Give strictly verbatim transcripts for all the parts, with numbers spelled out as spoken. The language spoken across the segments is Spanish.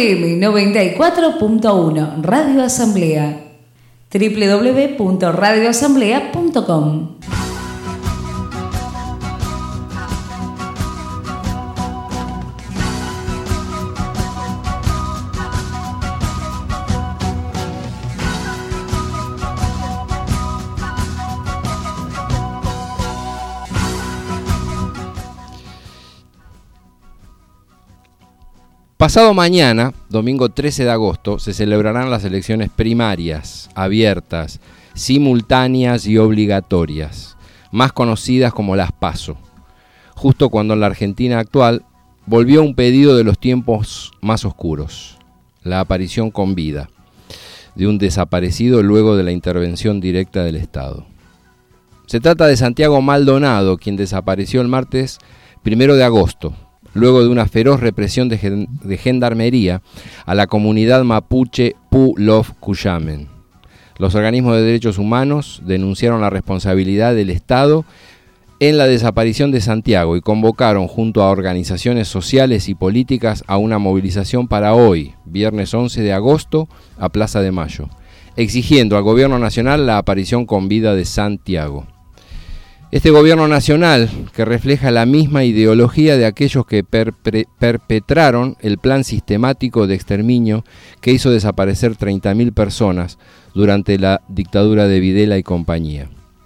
F M noventa y cuatro punto uno, Radio Asamblea. doble u doble u doble u punto radio asamblea punto com. Pasado mañana, domingo trece de agosto, se celebrarán las elecciones primarias, abiertas, simultáneas y obligatorias, más conocidas como las PASO, justo cuando en la Argentina actual volvió un pedido de los tiempos más oscuros, la aparición con vida de un desaparecido luego de la intervención directa del Estado. Se trata de Santiago Maldonado, quien desapareció el martes primero de agosto, luego de una feroz represión de, gen- de gendarmería a la comunidad mapuche Pu-Lof Cuyamen. Los organismos de derechos humanos denunciaron la responsabilidad del Estado en la desaparición de Santiago y convocaron junto a organizaciones sociales y políticas a una movilización para hoy, viernes once de agosto, a Plaza de Mayo, exigiendo al gobierno nacional la aparición con vida de Santiago. Este gobierno nacional, que refleja la misma ideología de aquellos que perpre- perpetraron el plan sistemático de exterminio que hizo desaparecer treinta mil personas durante la dictadura de Videla y compañía.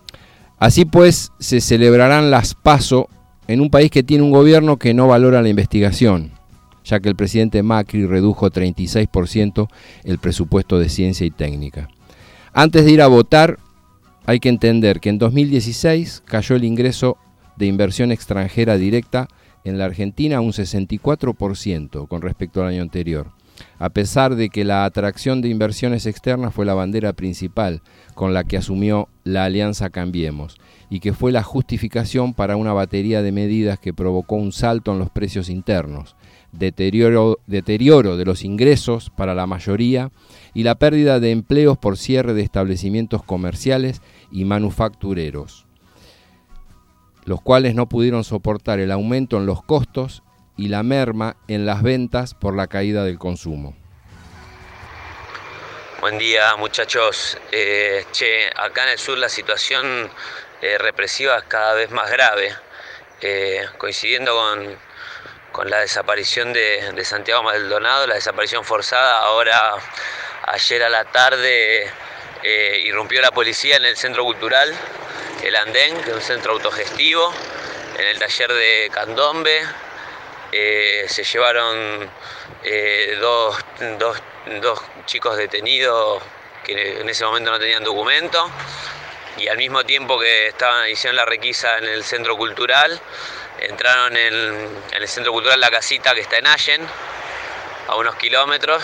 Así pues, se celebrarán las PASO en un país que tiene un gobierno que no valora la investigación, ya que el presidente Macri redujo treinta y seis por ciento el presupuesto de ciencia y técnica. Antes de ir a votar, hay que entender que en dos mil dieciséis cayó el ingreso de inversión extranjera directa en la Argentina a un sesenta y cuatro por ciento con respecto al año anterior, a pesar de que la atracción de inversiones externas fue la bandera principal con la que asumió la Alianza Cambiemos y que fue la justificación para una batería de medidas que provocó un salto en los precios internos, deterioro, deterioro de los ingresos para la mayoría y la pérdida de empleos por cierre de establecimientos comerciales y manufactureros, los cuales no pudieron soportar el aumento en los costos y la merma en las ventas por la caída del consumo. Buen día, muchachos. Eh, che, acá en el sur la situación eh, represiva es cada vez más grave, eh, coincidiendo con, con la desaparición de, de Santiago Maldonado, la desaparición forzada. Ahora, ayer a la tarde, eh, irrumpió la policía en el Centro Cultural, el Andén, que es un centro autogestivo, en el taller de Candombe. Eh, se llevaron eh, dos, dos, dos chicos detenidos que en ese momento no tenían documento, y al mismo tiempo que estaban hicieron la requisa en el Centro Cultural, entraron en, en el Centro Cultural La Casita, que está en Allen, a unos kilómetros,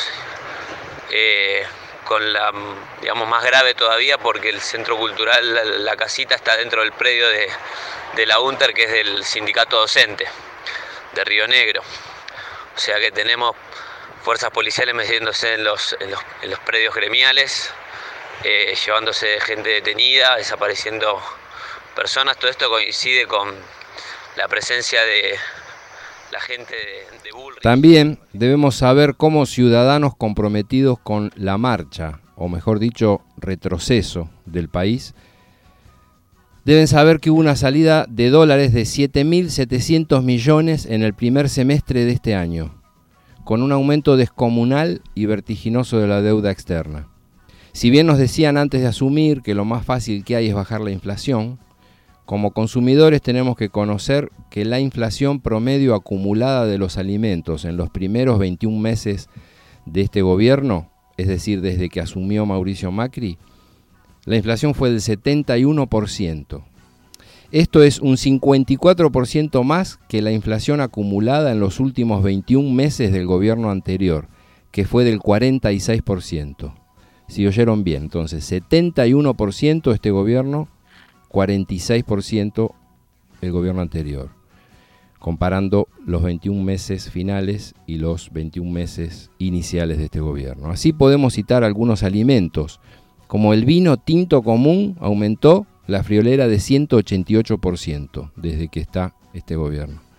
eh, con la, digamos, más grave todavía, porque el Centro Cultural La, la Casita está dentro del predio de, de la UNTER, que es del sindicato docente de Río Negro. O sea que tenemos fuerzas policiales metiéndose en los, en los, en los predios gremiales, eh, llevándose gente detenida, desapareciendo personas. Todo esto coincide con la presencia de la gente de, de Bullrich. También debemos saber cómo ciudadanos comprometidos con la marcha, o mejor dicho, retroceso del país, deben saber que hubo una salida de dólares de siete mil setecientos millones en el primer semestre de este año, con un aumento descomunal y vertiginoso de la deuda externa. Si bien nos decían antes de asumir que lo más fácil que hay es bajar la inflación, como consumidores tenemos que conocer que la inflación promedio acumulada de los alimentos en los primeros veintiún meses de este gobierno, es decir, desde que asumió Mauricio Macri, la inflación fue del setenta y uno por ciento. Esto es un cincuenta y cuatro por ciento más que la inflación acumulada en los últimos veintiún meses del gobierno anterior, que fue del cuarenta y seis por ciento. Si oyeron bien, entonces setenta y uno por ciento este gobierno, cuarenta y seis por ciento el gobierno anterior, comparando los veintiún meses finales y los veintiún meses iniciales de este gobierno. Así podemos citar algunos alimentos, como el vino tinto común aumentó la friolera de ciento ochenta y ocho por ciento desde que está este gobierno.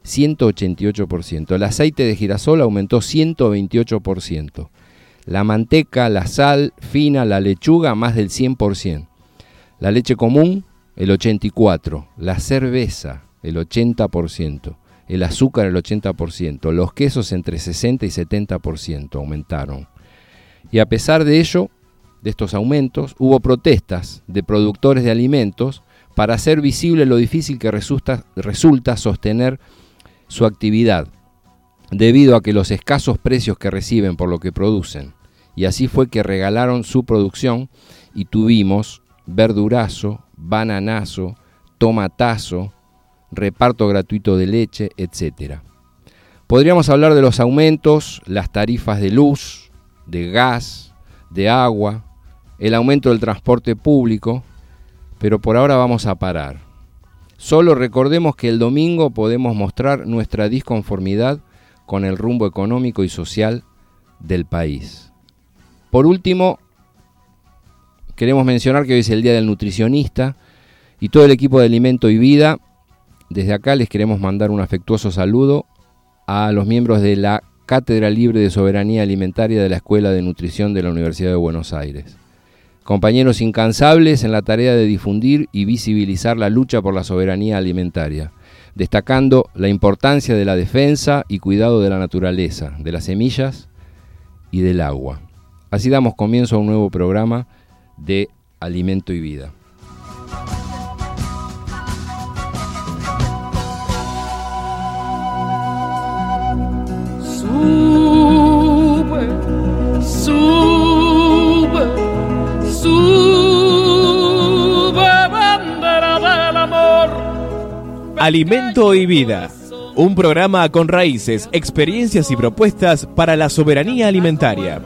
ciento ochenta y ocho por ciento. El aceite de girasol aumentó ciento veintiocho por ciento. La manteca, la sal fina, la lechuga, más del cien por ciento. La leche común, el ochenta y cuatro por ciento. La cerveza, el ochenta por ciento. El azúcar, el ochenta por ciento. Los quesos, entre sesenta y setenta por ciento aumentaron. Y a pesar de ello, de estos aumentos, hubo protestas de productores de alimentos para hacer visible lo difícil que resulta, resulta sostener su actividad, debido a que los escasos precios que reciben por lo que producen. Y así fue que regalaron su producción y tuvimos verdurazo, bananazo, tomatazo, reparto gratuito de leche, etcétera. Podríamos hablar de los aumentos, las tarifas de luz, de gas, de agua, el aumento del transporte público, pero por ahora vamos a parar. Solo recordemos que el domingo podemos mostrar nuestra disconformidad con el rumbo económico y social del país. Por último, queremos mencionar que hoy es el Día del Nutricionista y todo el equipo de Alimento y Vida. Desde acá les queremos mandar un afectuoso saludo a los miembros de la Cátedra Libre de Soberanía Alimentaria de la Escuela de Nutrición de la Universidad de Buenos Aires. Compañeros incansables en la tarea de difundir y visibilizar la lucha por la soberanía alimentaria, destacando la importancia de la defensa y cuidado de la naturaleza, de las semillas y del agua. Así damos comienzo a un nuevo programa de Alimento y Vida. Sube, sube, sube, bandera del amor. Alimento y Vida, un programa con raíces, experiencias y propuestas para la soberanía alimentaria.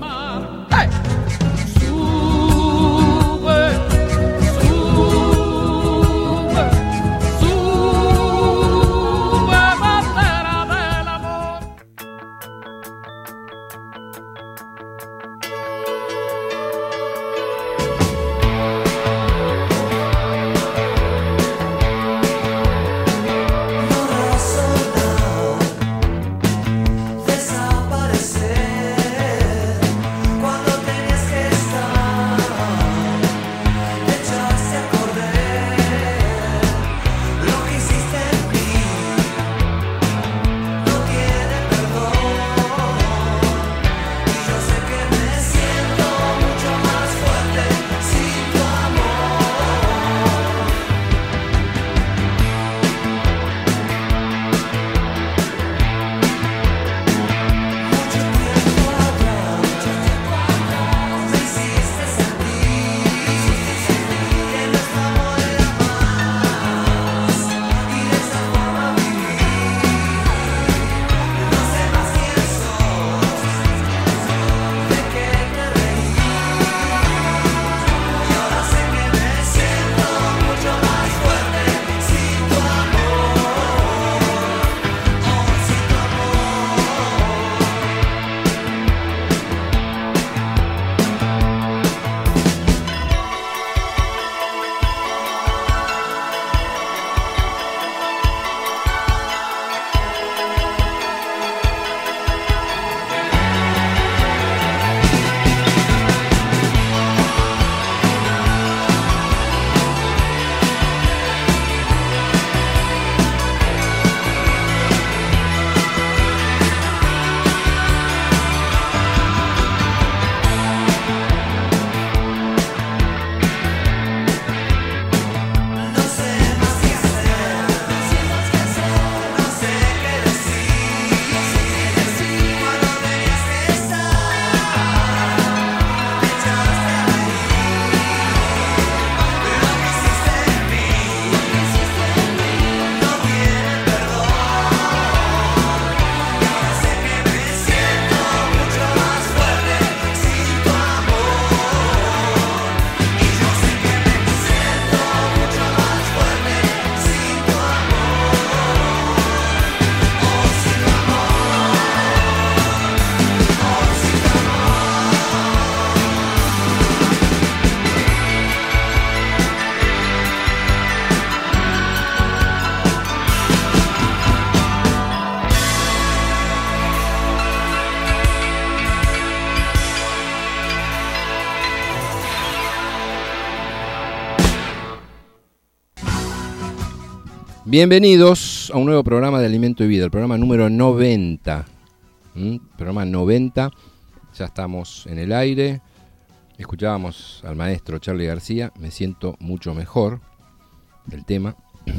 Bienvenidos a un nuevo programa de Alimento y Vida, el programa número noventa. ¿Mm? Programa noventa, ya estamos en el aire. Escuchábamos al maestro Charly García, me siento mucho mejor del tema.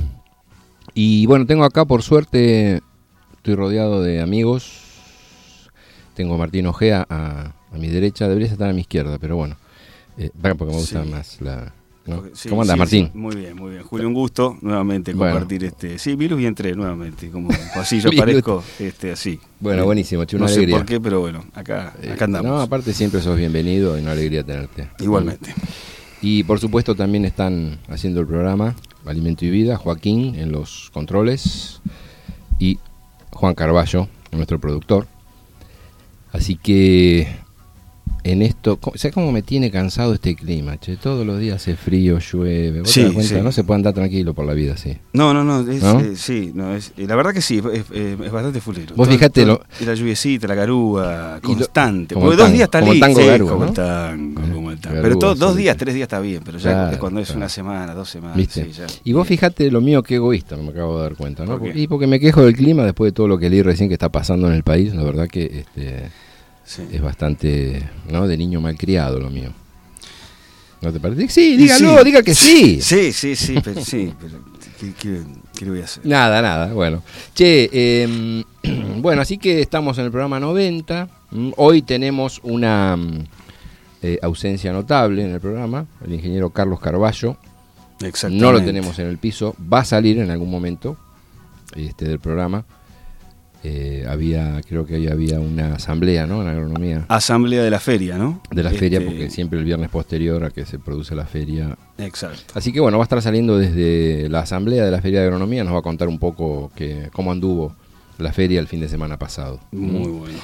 Y bueno, tengo acá, por suerte, estoy rodeado de amigos. Tengo a Martín Ojea a, a mi derecha, debería estar a mi izquierda, pero bueno, eh, porque me gusta sí. más la... ¿no? Sí, ¿Cómo andas, sí, Martín? Sí, muy bien, muy bien. Julio, un gusto nuevamente compartir bueno. este... Sí, virus y entré nuevamente, como así yo parezco este, así. Bueno, buenísimo, che, una no alegría. No sé por qué, pero bueno, acá, acá andamos. Eh, no, aparte siempre sos bienvenido y una alegría tenerte. Igualmente. Y por supuesto también están haciendo el programa Alimento y Vida, Joaquín en los controles y Juan Carballo, nuestro productor. Así que en esto, ¿sabes cómo me tiene cansado este clima? Che, todos los días hace frío, llueve. ¿Vos sí, te das cuenta? Sí. No se puede andar tranquilo por la vida así. No, no, no, es, ¿No? Eh, sí, no, es, eh, la verdad que sí, es, es, es bastante fulero. Vos todo, fíjate todo, lo... la lluviecita, la garúa, constante. Lo, porque tango, dos días está como lindo. el tango Sí, garúa, como ¿no? el tango, como el tango. Garúa, Pero todo, dos sí, días, sí. tres días está bien, pero ya claro, cuando es claro. una semana, dos semanas. ¿Viste? Sí, ya. Y vos fíjate lo mío, qué egoísta, me acabo de dar cuenta, ¿no? ¿Por qué? Y porque me quejo del clima después de todo lo que leí recién que está pasando en el país, la verdad que este, Sí. es bastante, ¿no? De niño malcriado lo mío. ¿No te parece? Sí, dígalo, sí. diga que sí. Sí, sí, sí, pero, sí, pero ¿qué, qué, qué le voy a hacer? Nada, nada, bueno. Che, eh, bueno, así que estamos en el programa noventa. Hoy tenemos una eh, ausencia notable en el programa, el ingeniero Carlos Carballo. Exactamente. No lo tenemos en el piso, va a salir en algún momento este, del programa. Eh, había, creo que ahí había una asamblea, ¿no? En agronomía. Asamblea de la feria, ¿no? De la este... feria, porque siempre el viernes posterior a que se produce la feria. Exacto. Así que bueno, va a estar saliendo desde la asamblea de la feria de agronomía, nos va a contar un poco que, cómo anduvo la feria el fin de semana pasado. Muy bueno.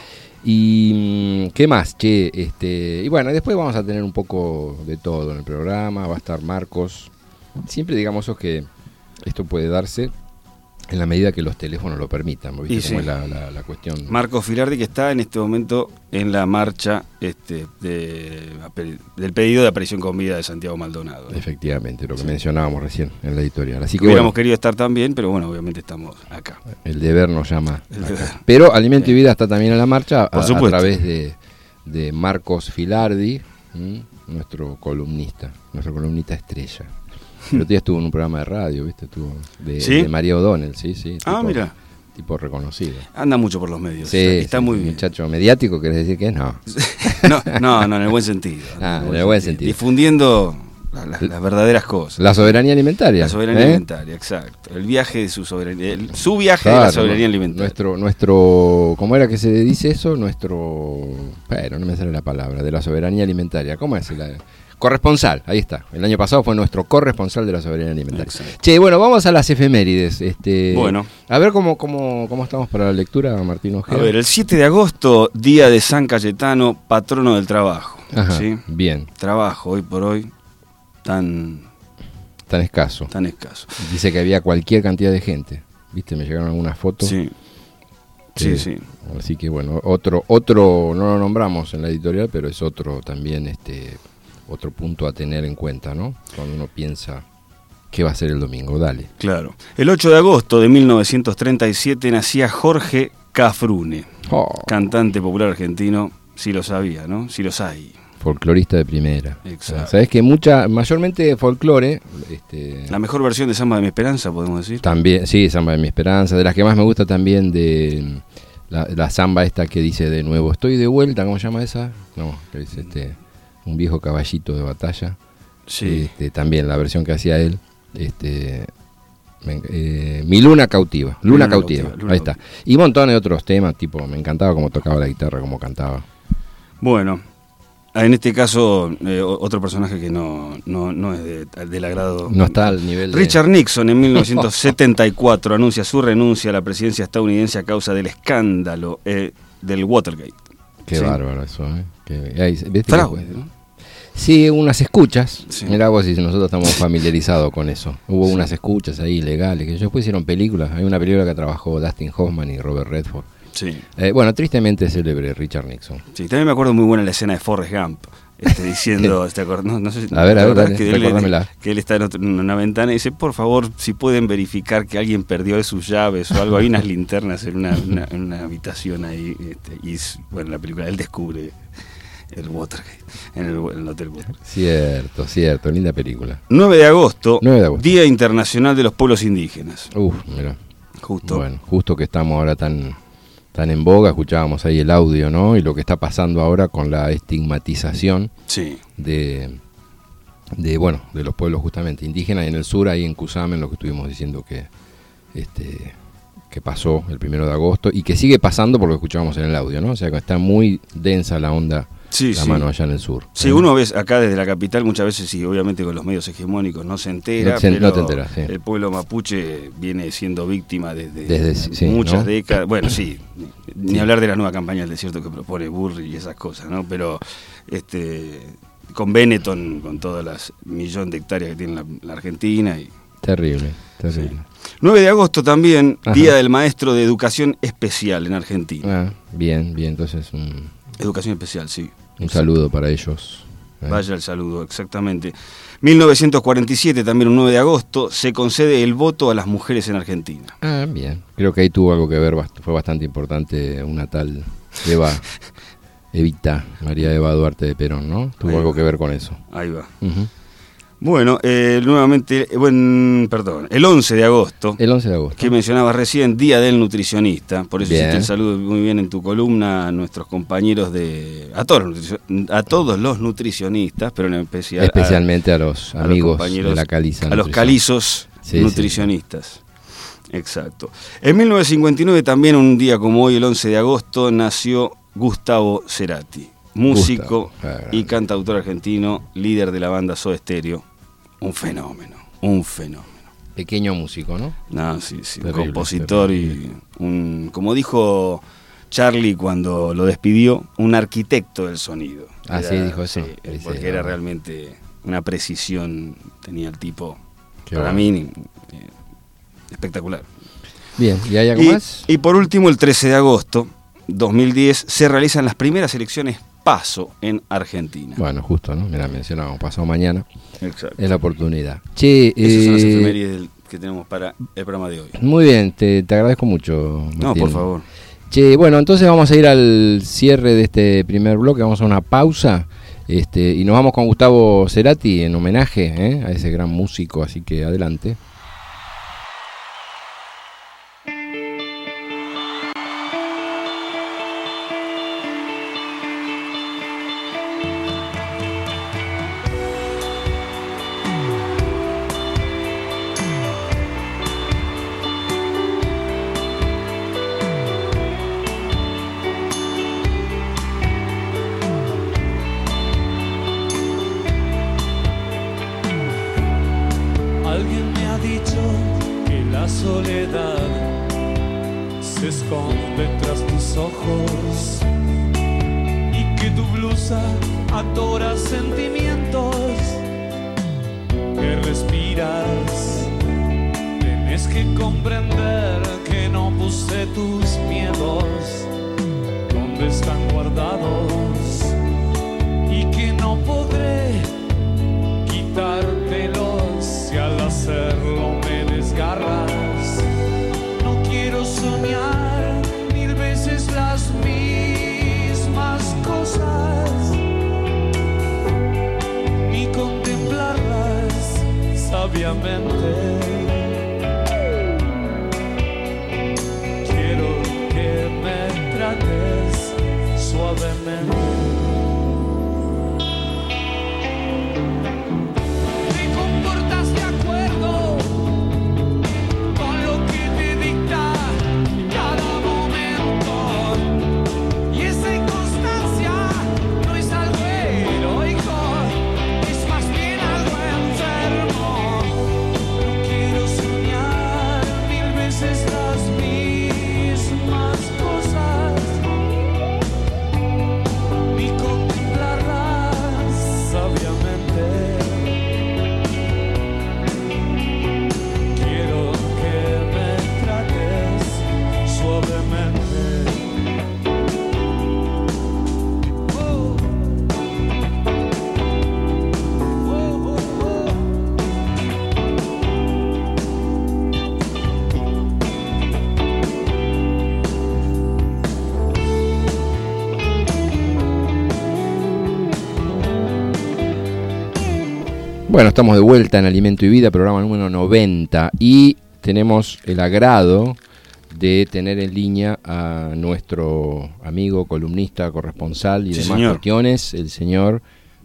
Y ¿qué más? Che, este, y bueno, después vamos a tener un poco de todo en el programa, va a estar Marcos. Siempre digamos que esto puede darse en la medida que los teléfonos lo permitan, ¿viste? Y Como sí. es la, la, la cuestión. Marcos Filardi, que está en este momento en la marcha este, de, del pedido de aparición con vida de Santiago Maldonado. Efectivamente, lo que sí. mencionábamos recién en la editorial. Así que hubiéramos bueno, querido estar también, pero bueno, obviamente estamos acá. El deber nos llama. El deber. Pero Alimento y Vida está también en la marcha a, Por a supuesto. través de, de Marcos Filardi, ¿m? nuestro columnista, nuestro columnista estrella. El otro día estuvo en un programa de radio, ¿viste? Estuvo de, ¿Sí? de María O'Donnell, sí, sí. Ah, tipo, mira. Tipo reconocido. Anda mucho por los medios. Sí, está está sí, muy bien. Muchacho mediático, ¿querés decir que es? No. no, no, no, en el buen sentido. Ah, en el buen sentido. Difundiendo la, la, las verdaderas cosas. La soberanía alimentaria. La soberanía ¿eh? alimentaria, exacto. El viaje de su soberanía. El, su viaje Claro, de la soberanía alimentaria. Nuestro, nuestro, ¿cómo era que se dice eso? Nuestro, bueno, no me sale la palabra, de la soberanía alimentaria. ¿Cómo es? La, corresponsal, ahí está. El año pasado fue nuestro corresponsal de la soberanía alimentaria. Exacto. Che, bueno, vamos a las efemérides. Este, Bueno. A ver cómo, cómo, cómo estamos para la lectura, Martín Ojeda. A ver, el siete de agosto, día de San Cayetano, patrono del trabajo. Ajá, ¿sí? bien. Trabajo hoy por hoy tan, Tan escaso. tan escaso. Dice que había cualquier cantidad de gente. ¿Viste? Me llegaron algunas fotos. Sí, sí, sí. Así que bueno, otro, otro, no lo nombramos en la editorial, pero es otro también, este, otro punto a tener en cuenta, ¿no? Cuando uno piensa qué va a ser el domingo, dale. Claro. El ocho de agosto de mil novecientos treinta y siete nacía Jorge Cafrune, Oh, cantante popular argentino, si lo sabía, ¿no? Si los hay. folclorista de primera. Exacto. Sabes que mucha, mayormente folclore, este, La mejor versión de Samba de mi Esperanza, podemos decir. también, sí, Samba de mi Esperanza, de las que más me gusta también de la, la samba esta que dice de nuevo, estoy de vuelta, ¿cómo se llama esa? No, que dice este, un viejo caballito de batalla. Sí. Este, también la versión que hacía él, este, me- eh, Mi Luna Cautiva, Luna, Luna Cautiva, Cautiva, Luna ahí está. Y montones de otros temas, tipo, me encantaba cómo tocaba la guitarra, cómo cantaba. Bueno, en este caso, eh, otro personaje que no, no, no es de- del agrado. No está al nivel de... Richard Nixon en mil novecientos setenta y cuatro anuncia su renuncia a la presidencia estadounidense a causa del escándalo eh, del Watergate. Qué Sí. bárbaro eso, ¿eh? Que, ahí, ¿viste que- Fraude, ¿no? Sí, unas escuchas. Sí. Mirá vos si nosotros estamos familiarizados con eso. Hubo unas escuchas ahí legales, que después hicieron películas. Hay una película que trabajó Dustin Hoffman y Robert Redford. Sí. Eh, bueno, tristemente célebre Richard Nixon. Sí, también me acuerdo muy buena la escena de Forrest Gump, este, diciendo, ¿te acordás? No, no sé, a ver, a ver, dale, que, él, que él está en, otro, en una ventana y dice, por favor, si pueden verificar que alguien perdió sus llaves o algo. Hay unas linternas en una, una, una habitación ahí. Este, y bueno, en la película él descubre el Watergate, en el, en el Hotel Watergate. Cierto, cierto, linda película. nueve de agosto, nueve de agosto. Día Internacional de los Pueblos Indígenas. Uf, mira. Justo. Bueno, justo que estamos ahora tan... tan en boga, escuchábamos ahí el audio, ¿no? Y lo que está pasando ahora con la estigmatización sí. de, de, bueno, de los pueblos justamente indígenas. Y en el sur, ahí en Cusamen, lo que estuvimos diciendo que, este, que pasó el primero de agosto y que sigue pasando por lo que escuchábamos en el audio, ¿no? O sea, que está muy densa la onda. Sí, la sí. mano allá en el sur. Sí, ¿eh? Uno ve acá desde la capital muchas veces, sí, obviamente con los medios hegemónicos no se entera, no, se, pero no te enteras, sí. El pueblo mapuche viene siendo víctima desde, desde sí, muchas ¿no? décadas. Bueno, sí, ni sí. hablar de la nueva campaña del desierto que propone Burri y esas cosas, ¿no? Pero este con Benetton, con todas las millones de hectáreas que tiene la, la Argentina. Y, terrible, terrible. Sí. nueve de agosto también, Ajá. Día del Maestro de Educación Especial en Argentina. Ah, bien, bien, entonces... Un... Educación Especial, sí. Un saludo para ellos. ¿eh? Vaya el saludo, exactamente. mil novecientos cuarenta y siete, también un nueve de agosto, se concede el voto a las mujeres en Argentina. Ah, bien. Creo que ahí tuvo algo que ver, fue bastante importante una tal Eva, Evita, María Eva Duarte de Perón, ¿no? Tuvo Ahí algo va. que ver con eso. Ahí va. Uh-huh. Bueno, eh, nuevamente, eh, buen, perdón, el once de agosto, el once de agosto, que mencionabas recién, Día del Nutricionista, por eso bien. hiciste el saludo muy bien en tu columna a nuestros compañeros de, a todos los, a todos los nutricionistas, pero en especial especialmente a, a los a amigos los de la caliza. A los calizos sí, nutricionistas. Sí. Exacto. En mil novecientos cincuenta y nueve, también un día como hoy, el once de agosto, nació Gustavo Cerati, músico Gustavo, y cantautor argentino, líder de la banda Soda Stereo. Un fenómeno, un fenómeno. Pequeño músico, ¿no? No, sí, sí, terrible, un compositor terrible. y un, como dijo Charlie cuando lo despidió, un arquitecto del sonido. Ah, era, sí, dijo eso. Sí, sí, porque sí, era no. realmente una precisión, tenía el tipo, Qué para bueno. mí, eh, espectacular. Bien, ¿y hay algo Y, más? y por último, el trece de agosto dos mil diez, se realizan las primeras elecciones PASO en Argentina. Bueno, justo, ¿no? Mira, mencionábamos, pasado mañana. Exacto. Es la oportunidad. Che, Esas son las eh, efemérides que tenemos para el programa de hoy. muy bien, te, te agradezco mucho, Martín. No, por favor. Che, bueno, entonces vamos a ir al cierre de este primer bloque, vamos a una pausa este, y nos vamos con Gustavo Cerati en homenaje ¿eh? a ese gran músico, así que adelante. Alguien me ha dicho que la soledad se esconde tras tus ojos y que tu blusa atora sentimientos que respiras. Tienes que comprender que no puse tus miedos donde están guardados y que no podré quitártelos si al hacerlo me desgarras. No quiero soñar mil veces las mismas cosas ni contemplarlas sabiamente. Quiero que me trates suavemente. Bueno, estamos de vuelta en Alimento y Vida, programa número noventa, y tenemos el agrado de tener en línea a nuestro amigo, columnista, corresponsal y sí, demás señor. cuestiones, el señor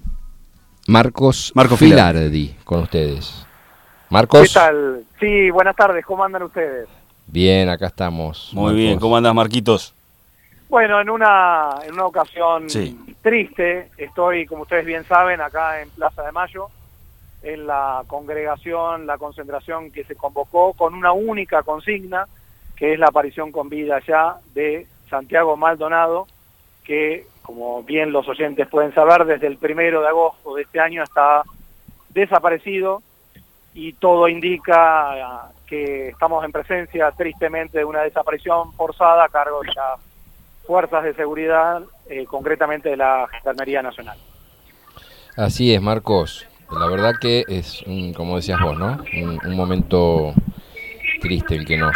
Marcos Marco Filardi, Filardi, con ustedes. Marcos. ¿Qué tal? Sí, buenas tardes, ¿cómo andan ustedes? Bien, acá estamos. Muy Marcos. bien, ¿cómo andas, Marquitos? Bueno, en una, en una ocasión Sí. triste, estoy, como ustedes bien saben, acá en Plaza de Mayo, en la congregación, la concentración que se convocó con una única consigna, que es la aparición con vida ya de Santiago Maldonado, que, como bien los oyentes pueden saber, desde el primero de agosto de este año está desaparecido, y todo indica que estamos en presencia, tristemente, de una desaparición forzada a cargo de las fuerzas de seguridad, eh, concretamente de la Gendarmería Nacional. Así es, Marcos. La verdad que es, un, como decías vos, ¿no? Un, un momento triste el que nos,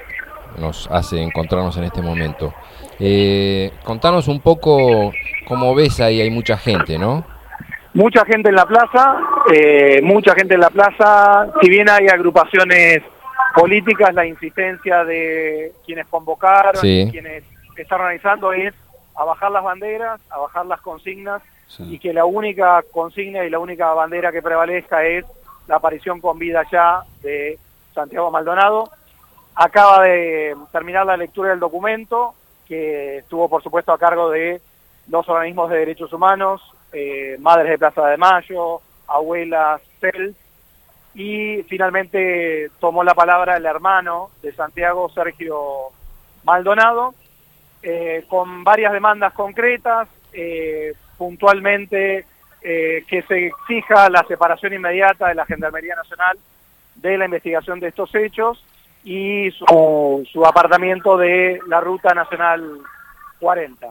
nos hace encontrarnos en este momento. Eh, contanos un poco cómo ves ahí, hay mucha gente, ¿no? Mucha gente en la plaza, eh, mucha gente en la plaza, si bien hay agrupaciones políticas, la insistencia de quienes convocaron, Sí. quienes están organizando es a bajar las banderas, a bajar las consignas, Sí. y que la única consigna y la única bandera que prevalezca es la aparición con vida ya de Santiago Maldonado. Acaba de terminar la lectura del documento, que estuvo por supuesto a cargo de los organismos de derechos humanos, eh, Madres de Plaza de Mayo, Abuelas C E L, y finalmente tomó la palabra el hermano de Santiago, Sergio Maldonado, eh, con varias demandas concretas, eh, puntualmente eh, que se exija la separación inmediata de la Gendarmería Nacional de la investigación de estos hechos y su, su apartamiento de la Ruta Nacional cuarenta.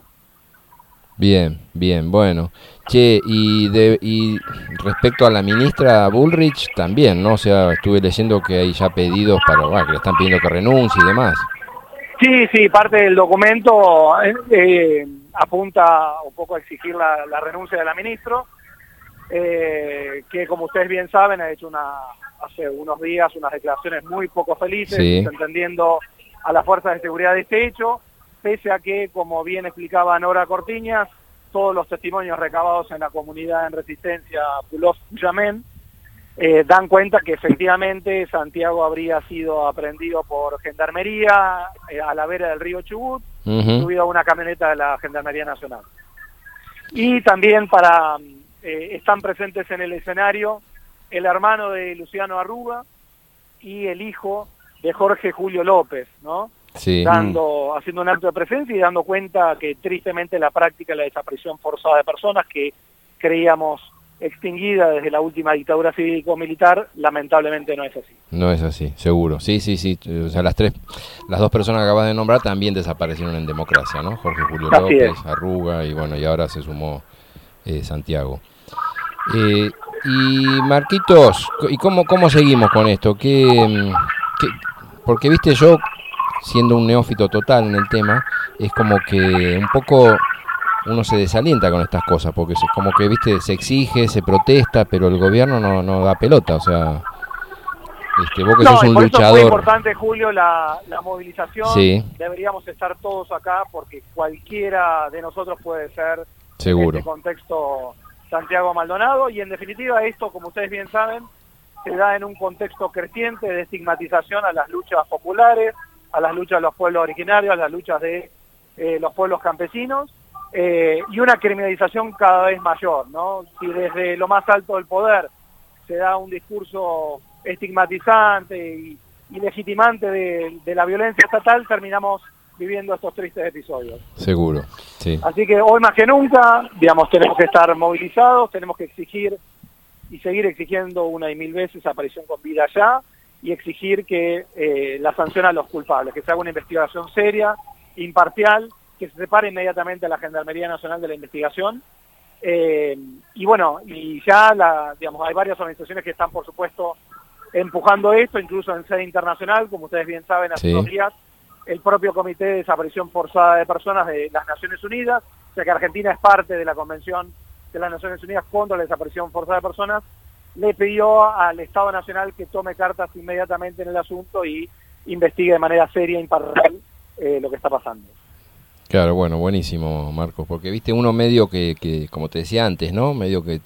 Bien, bien, bueno. Che, y, de, y respecto a la ministra Bullrich también, ¿no? O sea, estuve leyendo que hay ya pedidos para, bueno, que le están pidiendo que renuncie y demás. Sí, sí, parte del documento eh, eh, apunta un poco a exigir la, la renuncia de la ministra, eh, que como ustedes bien saben ha hecho una hace unos días unas declaraciones muy poco felices, Sí. entendiendo a las fuerzas de seguridad de este hecho, pese a que, como bien explicaba Nora Cortiñas, todos los testimonios recabados en la comunidad en resistencia Pulós-Yamén eh, dan cuenta que efectivamente Santiago habría sido aprehendido por Gendarmería eh, a la vera del río Chubut, Uh-huh. subido a una camioneta de la Gendarmería Nacional. Y también para eh, están presentes en el escenario el hermano de Luciano Arruga y el hijo de Jorge Julio López, ¿no? Sí. Dando, haciendo un acto de presencia y dando cuenta que tristemente la práctica de la desaparición forzada de personas que creíamos extinguida desde la última dictadura cívico-militar, lamentablemente no es así. No es así, seguro. Sí, sí, sí. O sea, las tres, las dos personas que acabas de nombrar también desaparecieron en democracia, ¿no? Jorge Julio Así López, es. Arruga, y bueno, y ahora se sumó eh, Santiago. Eh, y Marquitos, ¿y cómo, cómo seguimos con esto? ¿Qué, qué, porque, viste, yo, siendo un neófito total en el tema, es como que un poco uno se desalienta con estas cosas, porque es como que, viste, se exige, se protesta, pero el gobierno no, no da pelota, o sea, este, vos que No, sos y un por eso es muy luchador. importante, Julio, la, la movilización. Sí. Deberíamos estar todos acá porque cualquiera de nosotros puede ser Seguro. en este contexto Santiago Maldonado, y en definitiva esto, como ustedes bien saben, se da en un contexto creciente de estigmatización a las luchas populares, a las luchas de los pueblos originarios, a las luchas de eh, los pueblos campesinos, eh, y una criminalización cada vez mayor, ¿no? Si desde lo más alto del poder se da un discurso estigmatizante y, y legitimante de, de la violencia estatal, terminamos viviendo estos tristes episodios. Seguro, sí. Así que hoy más que nunca, digamos, tenemos que estar movilizados, tenemos que exigir y seguir exigiendo una y mil veces aparición con vida ya, y exigir que eh, la sanción a los culpables, que se haga una investigación seria, imparcial, que se separe inmediatamente a la Gendarmería Nacional de la investigación. Eh, y bueno, y ya la, digamos, hay varias organizaciones que están, por supuesto, empujando esto, incluso en sede internacional, como ustedes bien saben, hace Sí. dos días, el propio Comité de Desaparición Forzada de Personas de las Naciones Unidas, o sea que Argentina es parte de la Convención de las Naciones Unidas contra la Desaparición Forzada de Personas, le pidió al Estado Nacional que tome cartas inmediatamente en el asunto y investigue de manera seria e imparcial eh, lo que está pasando. Claro, bueno, buenísimo, Marcos, porque viste uno medio que, que como te decía antes, ¿no? Medio que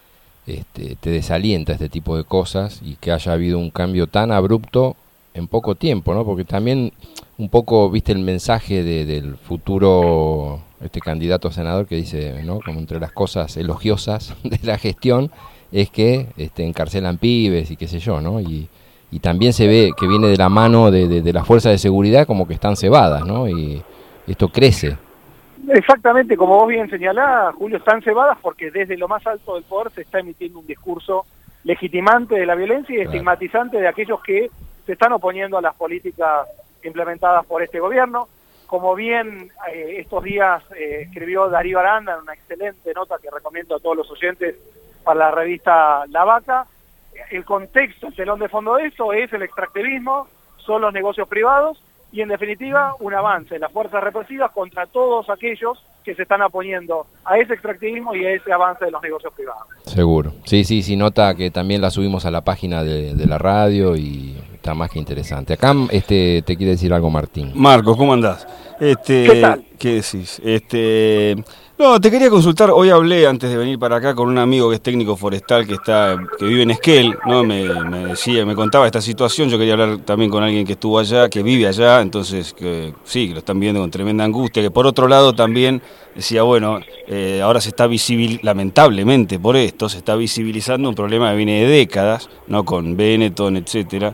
este, te desalienta este tipo de cosas y que haya habido un cambio tan abrupto en poco tiempo, ¿no? Porque también un poco, viste el mensaje de, del futuro este candidato a senador que dice, ¿no? Como entre las cosas elogiosas de la gestión es que este, encarcelan pibes y qué sé yo, ¿no? Y, y también se ve que viene de la mano de, de, de las fuerzas de seguridad como que están cebadas, ¿no? Y esto crece. Exactamente, como vos bien señalás, Julio, están cebadas porque desde lo más alto del poder se está emitiendo un discurso legitimante de la violencia y Claro. estigmatizante de aquellos que se están oponiendo a las políticas implementadas por este gobierno. Como bien eh, estos días eh, escribió Darío Aranda en una excelente nota que recomiendo a todos los oyentes para la revista La Vaca, el contexto, el telón de fondo de eso es el extractivismo, son los negocios privados y en definitiva un avance de las fuerzas represivas contra todos aquellos que se están oponiendo a ese extractivismo y a ese avance de los negocios privados. Seguro. Sí, sí, sí, nota que también la subimos a la página de, de la radio y está más que interesante. Acá este te quiere decir algo Martín. Marcos, ¿cómo andás? Este, ¿Qué tal? ¿Qué decís? Este, no, te quería consultar, hoy hablé antes de venir para acá con un amigo que es técnico forestal que está que vive en Esquel, ¿no? Me, me decía, me contaba esta situación, yo quería hablar también con alguien que estuvo allá, que vive allá, entonces que sí, que lo están viendo con tremenda angustia, que por otro lado también decía, bueno, eh, ahora se está visibilizando, lamentablemente por esto, se está visibilizando un problema que viene de décadas, ¿no? Con Benetton, etcétera,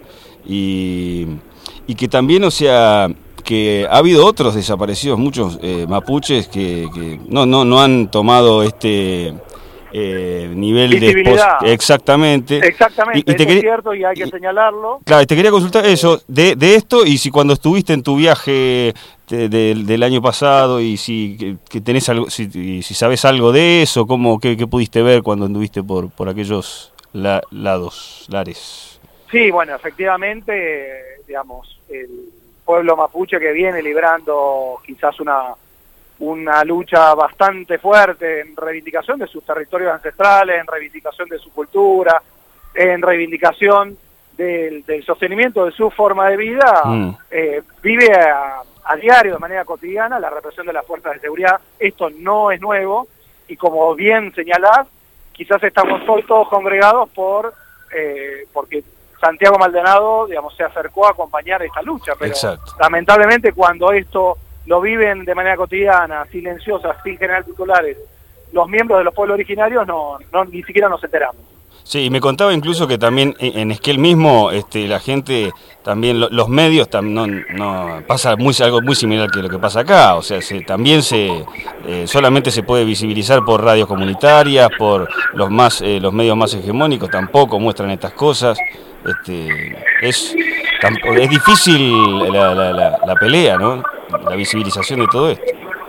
y, y que también, o sea, que ha habido otros desaparecidos, muchos eh, mapuches que, que no, no, no han tomado este eh, nivel Visibilidad. de... Exactamente. Exactamente, Y, y te eso quería, es cierto y hay que y, señalarlo. Claro, te quería consultar eso, de, de esto, y si cuando estuviste en tu viaje de, de, del año pasado, y si que, que tenés algo, si, si sabes algo de eso, cómo, qué, qué pudiste ver cuando anduviste por, por aquellos la, lados, lares. Sí, bueno, efectivamente, digamos, el pueblo mapuche que viene librando quizás una, una lucha bastante fuerte en reivindicación de sus territorios ancestrales, en reivindicación de su cultura, en reivindicación del, del sostenimiento de su forma de vida, mm. eh, vive a, a diario, de manera cotidiana, la represión de las fuerzas de seguridad. Esto no es nuevo y como bien señalás, quizás estamos todos congregados por eh, porque Santiago Maldonado, digamos, se acercó a acompañar esta lucha, pero Exacto. lamentablemente cuando esto lo viven de manera cotidiana, silenciosa, sin generar titulares, los miembros de los pueblos originarios no, no ni siquiera nos enteramos. Sí, y me contaba incluso que también en Esquel mismo, este, la gente, también lo, los medios, tam, no, no pasa muy, algo muy similar que lo que pasa acá, o sea, se, también se eh, solamente se puede visibilizar por radios comunitarias, por los más eh, los medios más hegemónicos, tampoco muestran estas cosas. Este, es, es difícil la, la, la, la pelea, ¿no? La visibilización de todo esto.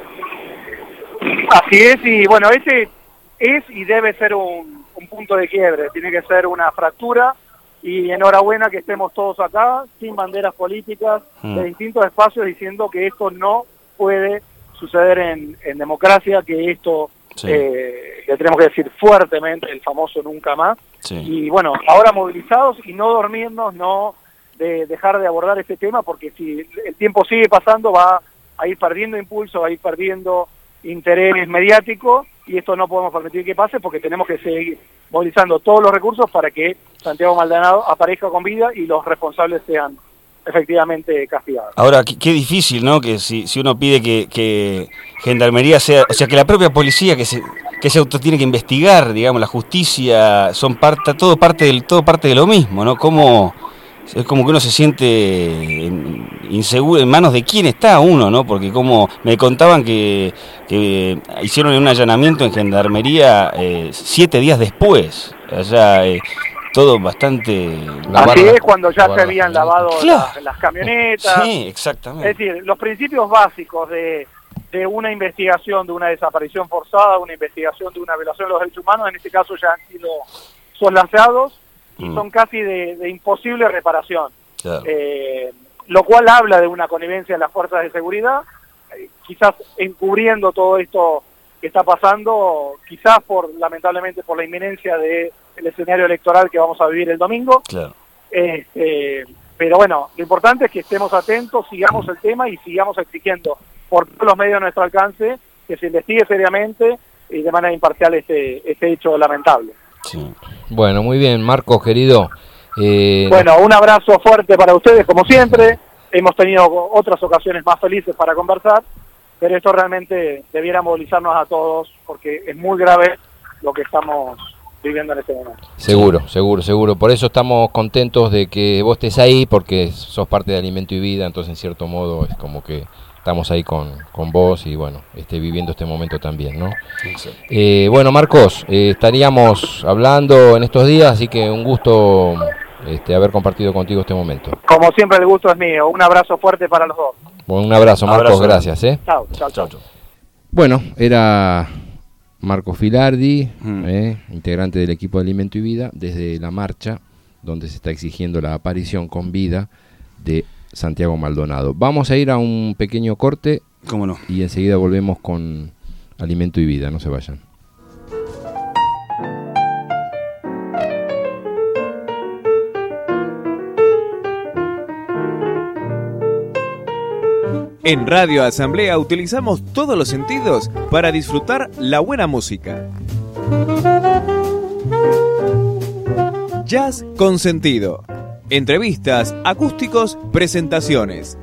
Así es, y bueno, ese es y debe ser un, un punto de quiebre, tiene que ser una fractura, y enhorabuena que estemos todos acá, sin banderas políticas, mm. de distintos espacios, diciendo que esto no puede suceder en, en democracia, que esto... Sí. Eh, le tenemos que decir fuertemente el famoso nunca más. Sí. Y bueno, ahora movilizados y no dormirnos, no de dejar de abordar este tema, porque si el tiempo sigue pasando va a ir perdiendo impulso, va a ir perdiendo interés mediático, y esto no podemos permitir que pase, porque tenemos que seguir movilizando todos los recursos para que Santiago Maldonado aparezca con vida y los responsables sean efectivamente castigados. Ahora, qué, qué difícil, ¿no? Que si, si uno pide que, que Gendarmería sea, o sea, que la propia policía que se que se auto tiene que investigar, digamos, la justicia, son parte, todo parte del, todo parte de lo mismo, ¿no? Como es como que uno se siente inseguro, en manos de quién está uno, ¿no? Porque como me contaban que, que hicieron un allanamiento en Gendarmería eh, siete días después, allá eh, todo bastante... Así es, cuando ya se habían lavado claro. las, las camionetas. Sí, exactamente. Es decir, los principios básicos de, de una investigación de una desaparición forzada, una investigación de una violación de los derechos humanos, en este caso ya han sido soslazados y mm. son casi de, de imposible reparación. Claro. Eh, lo cual habla de una connivencia de las fuerzas de seguridad, eh, quizás encubriendo todo esto que está pasando, quizás por lamentablemente por la inminencia del escenario electoral que vamos a vivir el domingo. Claro. Este, pero bueno, lo importante es que estemos atentos, sigamos el tema y sigamos exigiendo por todos los medios a nuestro alcance que se investigue seriamente y de manera imparcial este, este hecho lamentable. Sí. Bueno, muy bien, Marcos, querido. Eh... Bueno, un abrazo fuerte para ustedes, como siempre. Hemos tenido otras ocasiones más felices para conversar, pero esto realmente debiera movilizarnos a todos, porque es muy grave lo que estamos viviendo en este momento. Seguro, seguro, seguro. Por eso estamos contentos de que vos estés ahí, porque sos parte de Alimento y Vida, entonces en cierto modo es como que estamos ahí con, con vos y bueno, este, viviendo este momento también, ¿no? Eh, bueno, Marcos, eh, estaríamos hablando en estos días, así que un gusto este, haber compartido contigo este momento. Como siempre, el gusto es mío. Un abrazo fuerte para los dos. Un abrazo, Marcos, abrazo. Gracias. ¿eh? Chao, chao, chao. Bueno, era Marcos Filardi, Mm. eh, integrante del equipo de Alimento y Vida, desde la marcha, donde se está exigiendo la aparición con vida de Santiago Maldonado. Vamos a ir a un pequeño corte. ¿Cómo no? Y enseguida volvemos con Alimento y Vida, no se vayan. En Radio Asamblea utilizamos todos los sentidos para disfrutar la buena música. Jazz con sentido. Entrevistas, acústicos, presentaciones.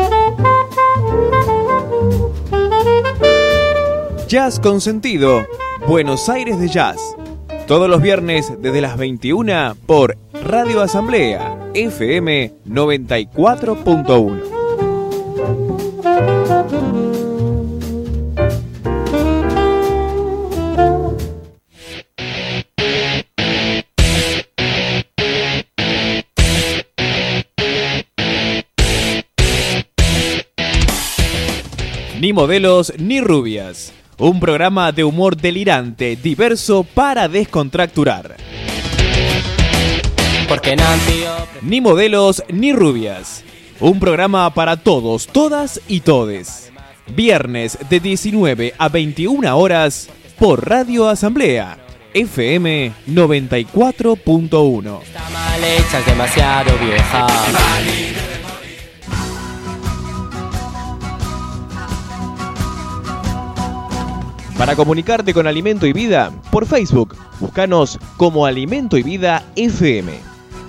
Jazz con sentido. Buenos Aires de Jazz. Todos los viernes desde las veintiuna por Radio Asamblea F M noventa y cuatro punto uno. Ni modelos ni rubias. Un programa de humor delirante, diverso para descontracturar. Porque Nancio... Ni modelos ni rubias. Un programa para todos, todas y todes. Viernes de diecinueve a veintiuna horas por Radio Asamblea F M noventa y cuatro punto uno. Está mal hecha, es demasiado vieja. Para comunicarte con Alimento y Vida, por Facebook, búscanos como Alimento y Vida F M.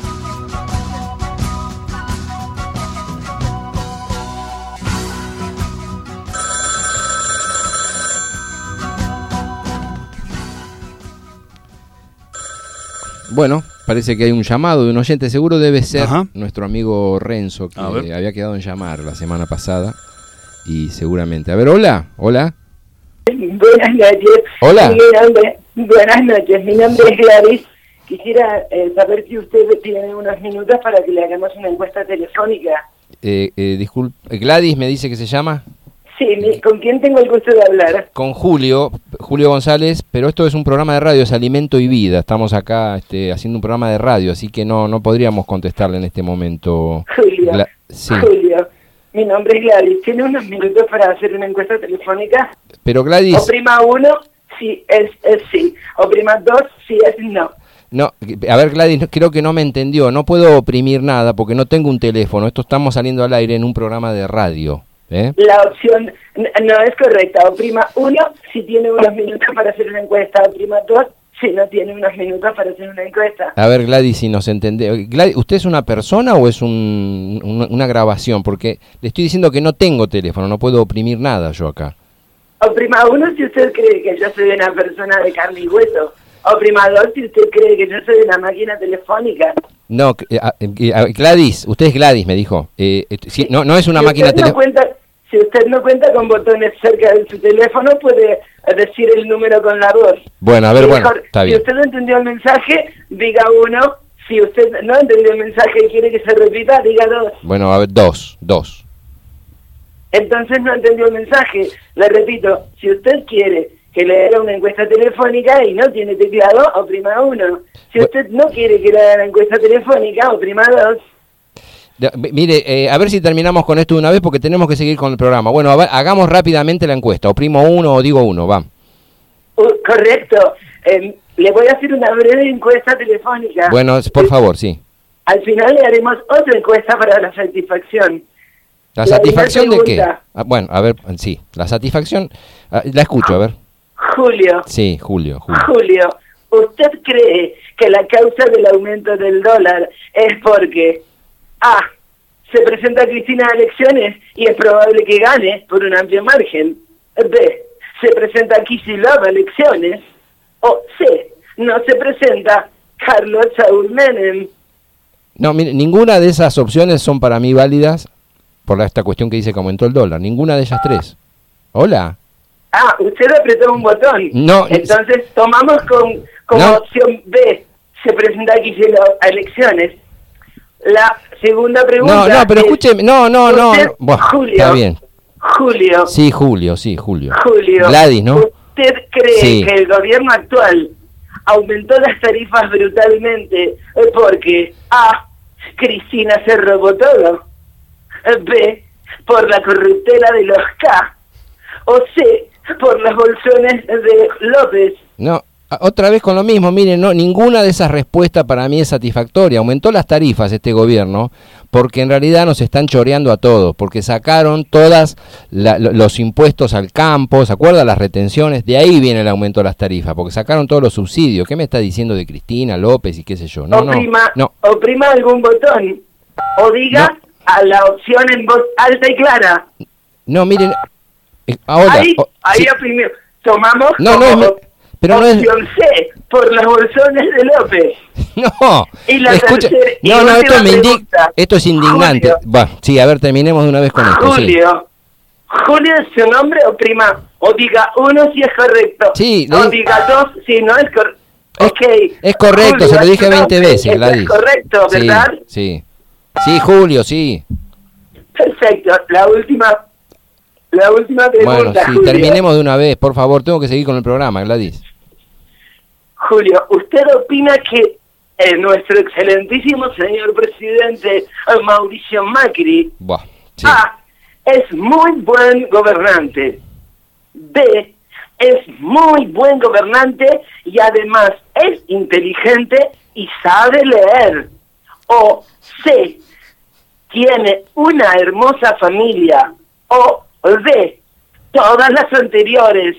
Bueno, parece que hay un llamado de un oyente, seguro debe ser Ajá. nuestro amigo Renzo, que había quedado en llamar la semana pasada, y seguramente... A ver, hola, hola. Buenas noches. Hola. Mi nombre, buenas noches, mi nombre es Gladys. Quisiera eh, saber si usted tiene unos minutos para que le hagamos una encuesta telefónica. Eh, eh, disculpe, Gladys me dice que se llama... Sí, mi- ¿con quién tengo el gusto de hablar? Con Julio, Julio González, pero esto es un programa de radio, es Alimento y Vida. Estamos acá este, haciendo un programa de radio, así que no no podríamos contestarle en este momento. Julio. Gla- sí. Julio. Mi nombre es Gladys. ¿Tiene unos minutos para hacer una encuesta telefónica? Pero Gladys, Oprima uno si es, es sí. Oprima dos si es no. no, a ver Gladys, no- creo que no me entendió. No puedo oprimir nada porque no tengo un teléfono. Esto estamos saliendo al aire en un programa de radio. ¿eh? La opción n- no es correcta. Oprima uno si tiene unos minutos para hacer una encuesta. Oprima dos si no tiene unos minutos para hacer una encuesta. A ver Gladys, si nos entendemos. Gladys, ¿usted es una persona o es un, una, una grabación? Porque le estoy diciendo que no tengo teléfono, no puedo oprimir nada yo acá. Oprima uno si usted cree que yo soy una persona de carne y hueso. Oprima dos si usted cree que yo soy una máquina telefónica. No, eh, a- eh, a- Gladys, usted es Gladys, me dijo. Eh, eh, sí, no, no es una Si máquina usted no telefónica. cuenta, si usted no cuenta con botones cerca de su teléfono, puede decir el número con la voz. Bueno, a ver, Y bueno, mejor, está si bien. usted no entendió el mensaje, diga uno. Si usted no entendió el mensaje y quiere que se repita, diga dos. Bueno, a ver, dos, dos. Entonces no entendió el mensaje. Le repito, si usted quiere que le haga una encuesta telefónica y no tiene teclado, oprima uno. Si Bu- usted no quiere que le haga una encuesta telefónica, oprima dos. Ya, m- Mire, eh, a ver si terminamos con esto de una vez porque tenemos que seguir con el programa. Bueno, a ver, hagamos rápidamente la encuesta. Oprimo uno o digo uno, va. Uh, correcto. Eh, le voy a hacer una breve encuesta telefónica. Bueno, por favor, sí. Al final le haremos otra encuesta para la satisfacción. ¿La, La satisfacción de primera qué? pregunta. Ah, bueno, a ver, sí, la satisfacción, ah, la escucho, a ver. Julio, Sí, Julio, Julio. Julio, ¿usted cree que la causa del aumento del dólar es porque A, se presenta Cristina a elecciones y es probable que gane por un amplio margen? B, se presenta Kicillof a elecciones? O C, no se presenta Carlos Saúl Menem? No, mire, ninguna de esas opciones son para mí válidas por la- esta cuestión que dice que aumentó el dólar. Ninguna de ellas tres. Hola. Ah, usted apretó un botón. No. Entonces tomamos con, como No. opción B, se presenta Kicillof a elecciones. La segunda pregunta No, no, pero es, escúcheme, no, no, no. usted, no. Buah, Julio, está bien. Julio, Sí, Julio, sí, Julio. Julio, Gladys, ¿no? ¿usted cree Sí. que el gobierno actual aumentó las tarifas brutalmente porque A, Cristina se robó todo, B, por la corruptela de los K, o C, por los bolsones de López? No, a- otra vez con lo mismo, miren, no, ninguna de esas respuestas para mí es satisfactoria. Aumentó las tarifas este gobierno porque en realidad nos están choreando a todos, porque sacaron todas la- lo- los impuestos al campo, ¿se acuerdan? Las retenciones, de ahí viene el aumento de las tarifas, porque sacaron todos los subsidios. ¿Qué me está diciendo de Cristina, López y qué sé yo? No, no, oprima, no. oprima algún botón o diga a la opción en voz alta y clara. No, miren, eh, ahora... ahí oh, ahí sí. oprimimos. Tomamos No, no es como mi- pero no es- opción C, por los bolsones de López. No, Y la escucha, tercera- y no, no, esto, última me indi- pregunta. esto es indignante. Julio. Bueno, sí, a ver, terminemos de una vez con esto. Sí. Julio, Julio es su nombre, oprima, o diga uno si es correcto, Sí, le o di- diga dos si no es correcto. Es- Ok. Es correcto, Julio, se lo es dije su veinte nombre, veces, eso Gladys. Es correcto, Sí, ¿verdad? sí. Sí, Julio, sí. Perfecto. La última, la última pregunta, Bueno, sí, Julio. terminemos de una vez, por favor, tengo que seguir con el programa, Gladys. Julio, ¿usted opina que eh, nuestro excelentísimo señor presidente eh, Mauricio Macri Buah, sí. A, es muy buen gobernante, B, es muy buen gobernante y además es inteligente y sabe leer, o C, tiene una hermosa familia, o D, todas las anteriores?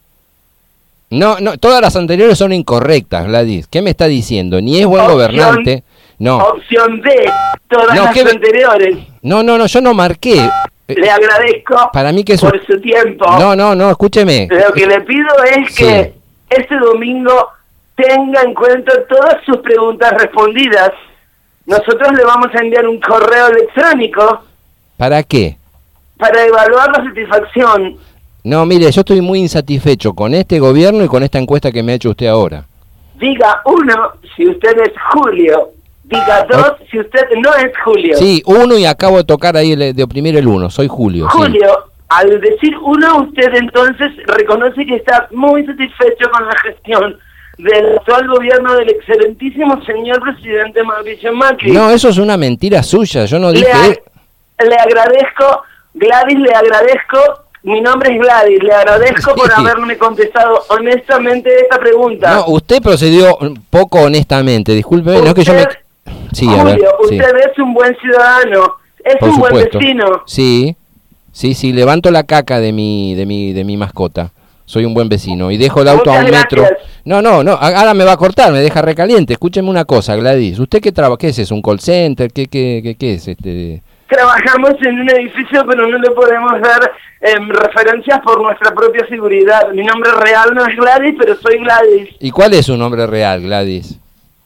No, no, todas las anteriores son incorrectas, Gladys. ¿Qué me está diciendo? Ni es buen Opción- gobernante. No, Opción D, todas No, las ¿qué me- anteriores. no, no, no, yo no marqué. Eh, Le agradezco Para mí que es un- por su tiempo. No, no, no, escúcheme. Lo que le pido es Sí. que este domingo tenga en cuenta todas sus preguntas respondidas. Nosotros le vamos a enviar un correo electrónico ¿Para qué? para evaluar la satisfacción. No, mire, yo estoy muy insatisfecho con este gobierno y con esta encuesta que me ha hecho usted ahora. Diga uno si usted es Julio. Diga dos si usted no es Julio. Sí, uno y acabo de tocar ahí el- de oprimir el uno. Soy Julio. sí. Julio, al decir uno, usted entonces reconoce que está muy satisfecho con la gestión del actual gobierno del excelentísimo señor presidente Mauricio Macri. No, eso es una mentira suya. Yo no le, dije. a- le agradezco, Gladys, le agradezco, mi nombre es Gladys, le agradezco por Sí. haberme contestado honestamente esta pregunta. No, usted procedió poco honestamente. Discúlpeme, no es que yo me. Usted- Sí, a ver. Julio, sí, usted es un buen ciudadano, es por un buen supuesto. vecino. Sí, sí, sí. Levanto la caca de mi, de mi, de mi mascota. Soy un buen vecino y dejo el auto Muchas a un metro. gracias. No, no, no. a- Ahora me va a cortar, me deja recaliente. Escúcheme una cosa, Gladys. ¿Usted qué trabaja? ¿Qué es eso? ¿Un call center? ¿Qué, qué, qué, qué es este? Trabajamos en un edificio, pero no le podemos dar em, referencias por nuestra propia seguridad. Mi nombre real no es Gladys, pero soy Gladys. ¿Y cuál es su nombre real, Gladys?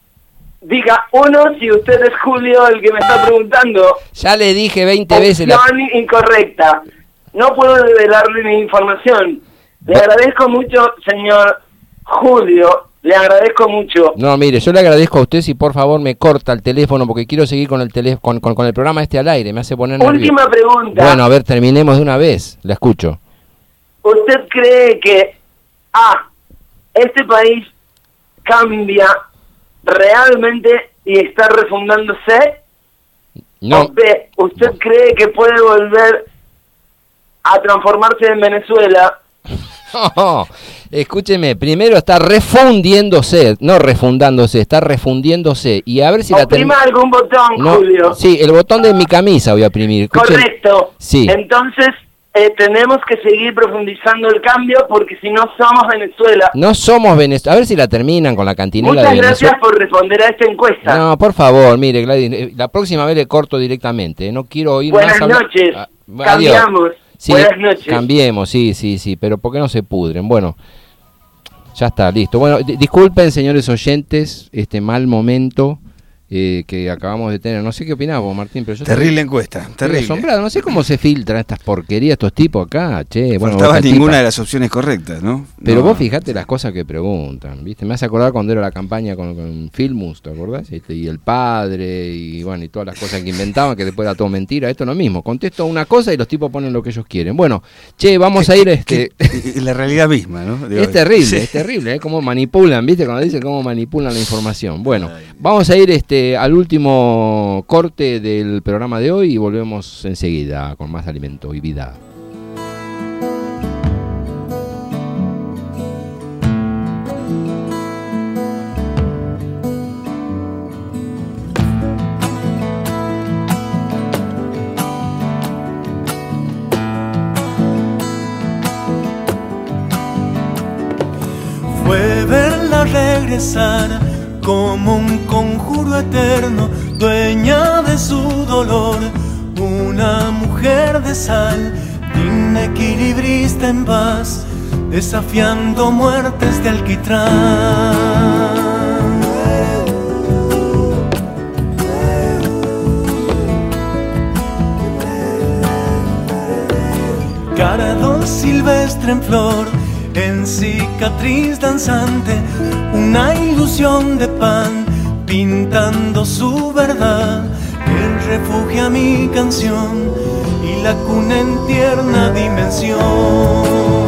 Diga uno si usted es Julio el que me está preguntando. Ya le dije veinte veces la... Opción incorrecta. No puedo revelarle mi información. Le Bu- agradezco mucho, señor Julio. Le agradezco mucho. No, mire, yo le agradezco a usted si por favor me corta el teléfono porque quiero seguir con el teléfono con, con, con el programa este al aire, me hace poner nervioso. Última pregunta. Bueno, a ver, terminemos de una vez. La escucho. ¿Usted cree que A, este país cambia realmente y está refundándose? No, ¿O B, usted cree que puede volver a transformarse en Venezuela No, escúcheme, primero está refundiéndose, no refundándose, está refundiéndose. Y a ver si la Oprima term- algún botón, no, Julio. Sí, el botón de mi camisa voy a oprimir. Escúcheme. Correcto. Sí. Entonces, eh, tenemos que seguir profundizando el cambio porque si no somos Venezuela. No somos Venezuela. A ver si la terminan con la cantinela Muchas de gracias Venezuela. por responder a esta encuesta. No, por favor, mire, Gladys, eh, la próxima vez le corto directamente. eh, No quiero oír Buenas más hablar- noches. Ah, Cambiamos. adiós. Sí, Buenas noches. Cambiemos, sí, sí, sí, pero ¿por qué no se pudren? Bueno, ya está, listo. Bueno, di- disculpen, señores oyentes, este mal momento eh, que acabamos de tener. No sé qué opinás vos, Martín, pero yo Terrible estoy- encuesta, estoy terrible. asombrado. No sé cómo se filtran estas porquerías, estos tipos acá, che. Bueno, No estaba esta ninguna tipa- de las opciones correctas, ¿no? Pero No. vos fijate las cosas que preguntan, ¿viste? Me hace acordar cuando era la campaña con, con Filmus, ¿te acordás? Este, y el padre, y bueno, y todas las cosas que inventaban, que después era todo mentira. Esto es lo mismo, contesto una cosa y los tipos ponen lo que ellos quieren. Bueno, che, vamos a ir, este... Es la realidad misma, ¿no? Digo, Es terrible, sí. es terrible, ¿eh? Cómo manipulan, ¿viste? Cuando dicen cómo manipulan la información. Bueno, vamos a ir este al último corte del programa de hoy y volvemos enseguida con más alimento y vida. Fue verla regresar como un conjuro eterno, dueña de su dolor, una mujer de sal, digna equilibrista en paz, desafiando muertes de alquitrán. Cardo silvestre en flor, en cicatriz danzante, una ilusión de pan, pintando su verdad, que refugia mi canción y la cuna en tierna dimensión.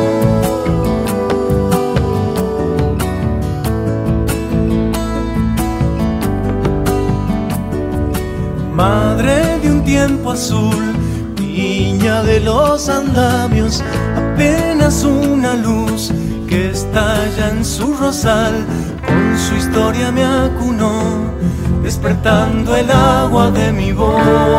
Madre de un tiempo azul, niña de los andamios, apenas una luz que estalla en su rosal, con su historia me acunó, despertando el agua de mi voz.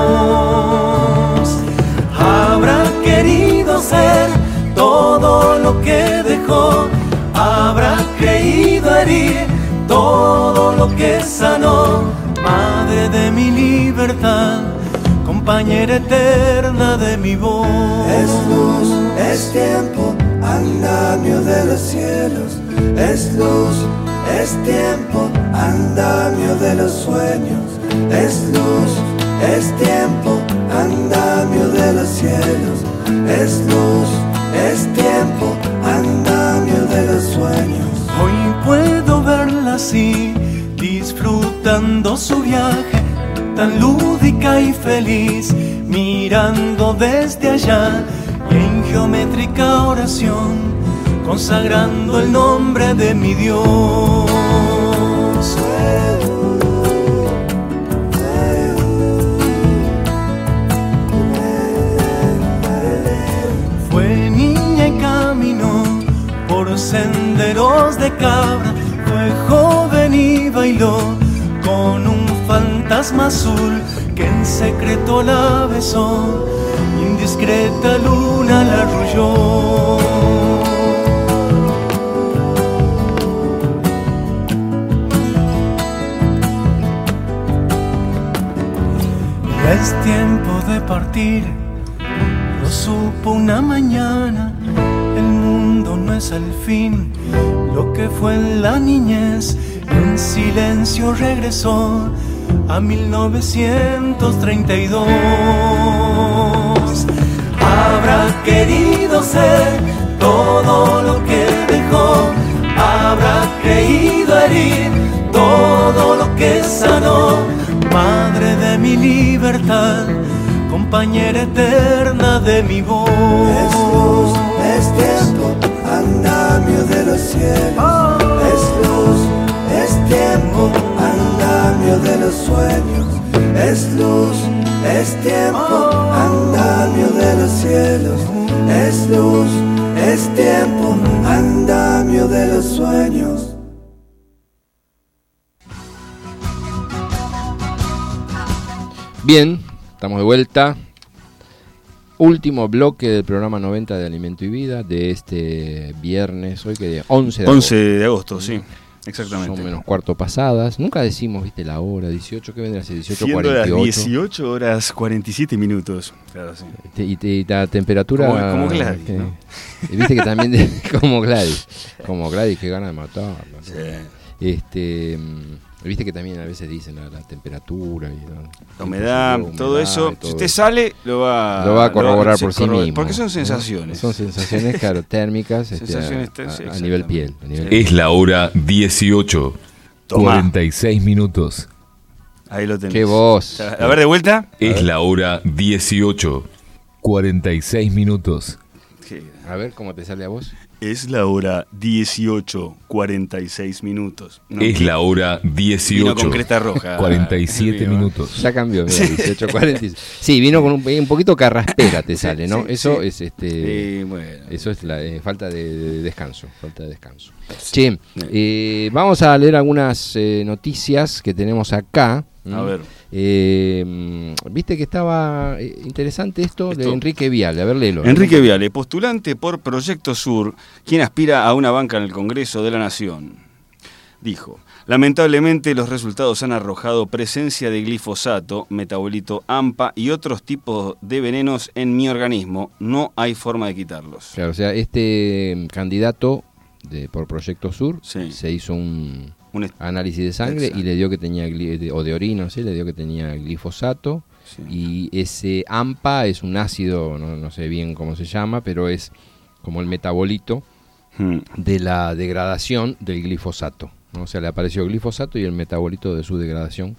Habrá querido ser todo lo que dejó, habrá creído herir todo lo que sanó, madre de mi libertad, compañera eterna de mi voz. Es luz, es tiempo, andamio de los cielos. Es luz, es tiempo, andamio de los sueños. Es luz, es tiempo, andamio de los cielos. Es luz, es tiempo, andamio de los sueños. Hoy puedo verla así, disfrutando su viaje, tan lúdica y feliz, mirando desde allá y en geométrica oración, consagrando el nombre de mi Dios. Fue niña y caminó por senderos de cabra, fue joven y bailó con un fantasma azul que en secreto la besó, indiscreta luna la arrulló. Ya es tiempo de partir, lo supo una mañana, el mundo no es al fin lo que fue en la niñez, en silencio regresó a mil novecientos treinta y dos. Habrá querido ser todo lo que dejó, habrá creído herir todo lo que sanó, madre de mi libertad, compañera eterna de mi voz. Es luz, es tiempo, andamio de los cielos. Es luz, es tiempo, andamio de los sueños. Es luz, es tiempo, andamio de los cielos. Es luz, es tiempo, andamio de los sueños. Bien, estamos de vuelta. Último bloque del programa noventa de Alimento y Vida de este viernes, hoy que once de agosto. once de agosto, sí, exactamente. Son menos cuarto pasadas. Nunca decimos, viste, la hora, dieciocho, ¿qué vendrá a ser? dieciocho Siendo cuarenta y ocho. las dieciocho horas cuarenta y siete minutos. Claro, sí. Te- Y, te- y la temperatura... Como- como Gladys, que- ¿no? y viste que también, de- como Gladys, como Gladys, que gana de matar. ¿no? Sí. Este, mm, viste que también a veces dicen la, la temperatura y ¿no? La humedad, Humedad todo eso. y todo Si usted eso. sale, lo va, Lo va a corroborar sí, por sí corroborar, mismo. Porque son ¿no? sensaciones. Son sensaciones, claro, térmicas este, Sensaciones a, ter- sí, a- a nivel piel. exactamente. a nivel Sí. piel. Es la hora dieciocho, Tomá. cuarenta y seis minutos. Ahí lo tenés. Qué voz. A ver, de vuelta. Es la hora dieciocho, cuarenta y seis minutos. Sí. A ver cómo te sale a vos. Es la hora dieciocho, cuarenta y seis minutos. No, Es la hora vino dieciocho, con cresta roja. cuarenta y siete Vino. minutos. Ya cambió, mira, dieciocho cuarenta y seis. Sí, vino con un, un poquito carraspera te Sí, sale, ¿no? sí, Eso sí. es este Sí, bueno. eso es la eh, falta de, de descanso, falta de descanso. Che, eh, vamos a leer algunas eh, noticias que tenemos acá. A ver. Eh, Viste que estaba eh, interesante esto, de Esto. Enrique Viale. A ver, léelo. Enrique Viale, postulante por Proyecto Sur, quien aspira a una banca en el Congreso de la Nación, dijo: lamentablemente los resultados han arrojado presencia de glifosato, metabolito AMPA y otros tipos de venenos en mi organismo. No hay forma de quitarlos. Claro, o sea, este mm, candidato de, por Proyecto Sur Sí. se hizo un Un est- análisis de sangre Exacto. y le dio que tenía, gli- de- o de orina, ¿sí? Le dio que tenía glifosato. Sí. Y ese AMPA es un ácido, no, no sé bien cómo se llama, pero es como el metabolito Hmm. de la degradación del glifosato, ¿no? O sea, le apareció glifosato y el metabolito de su degradación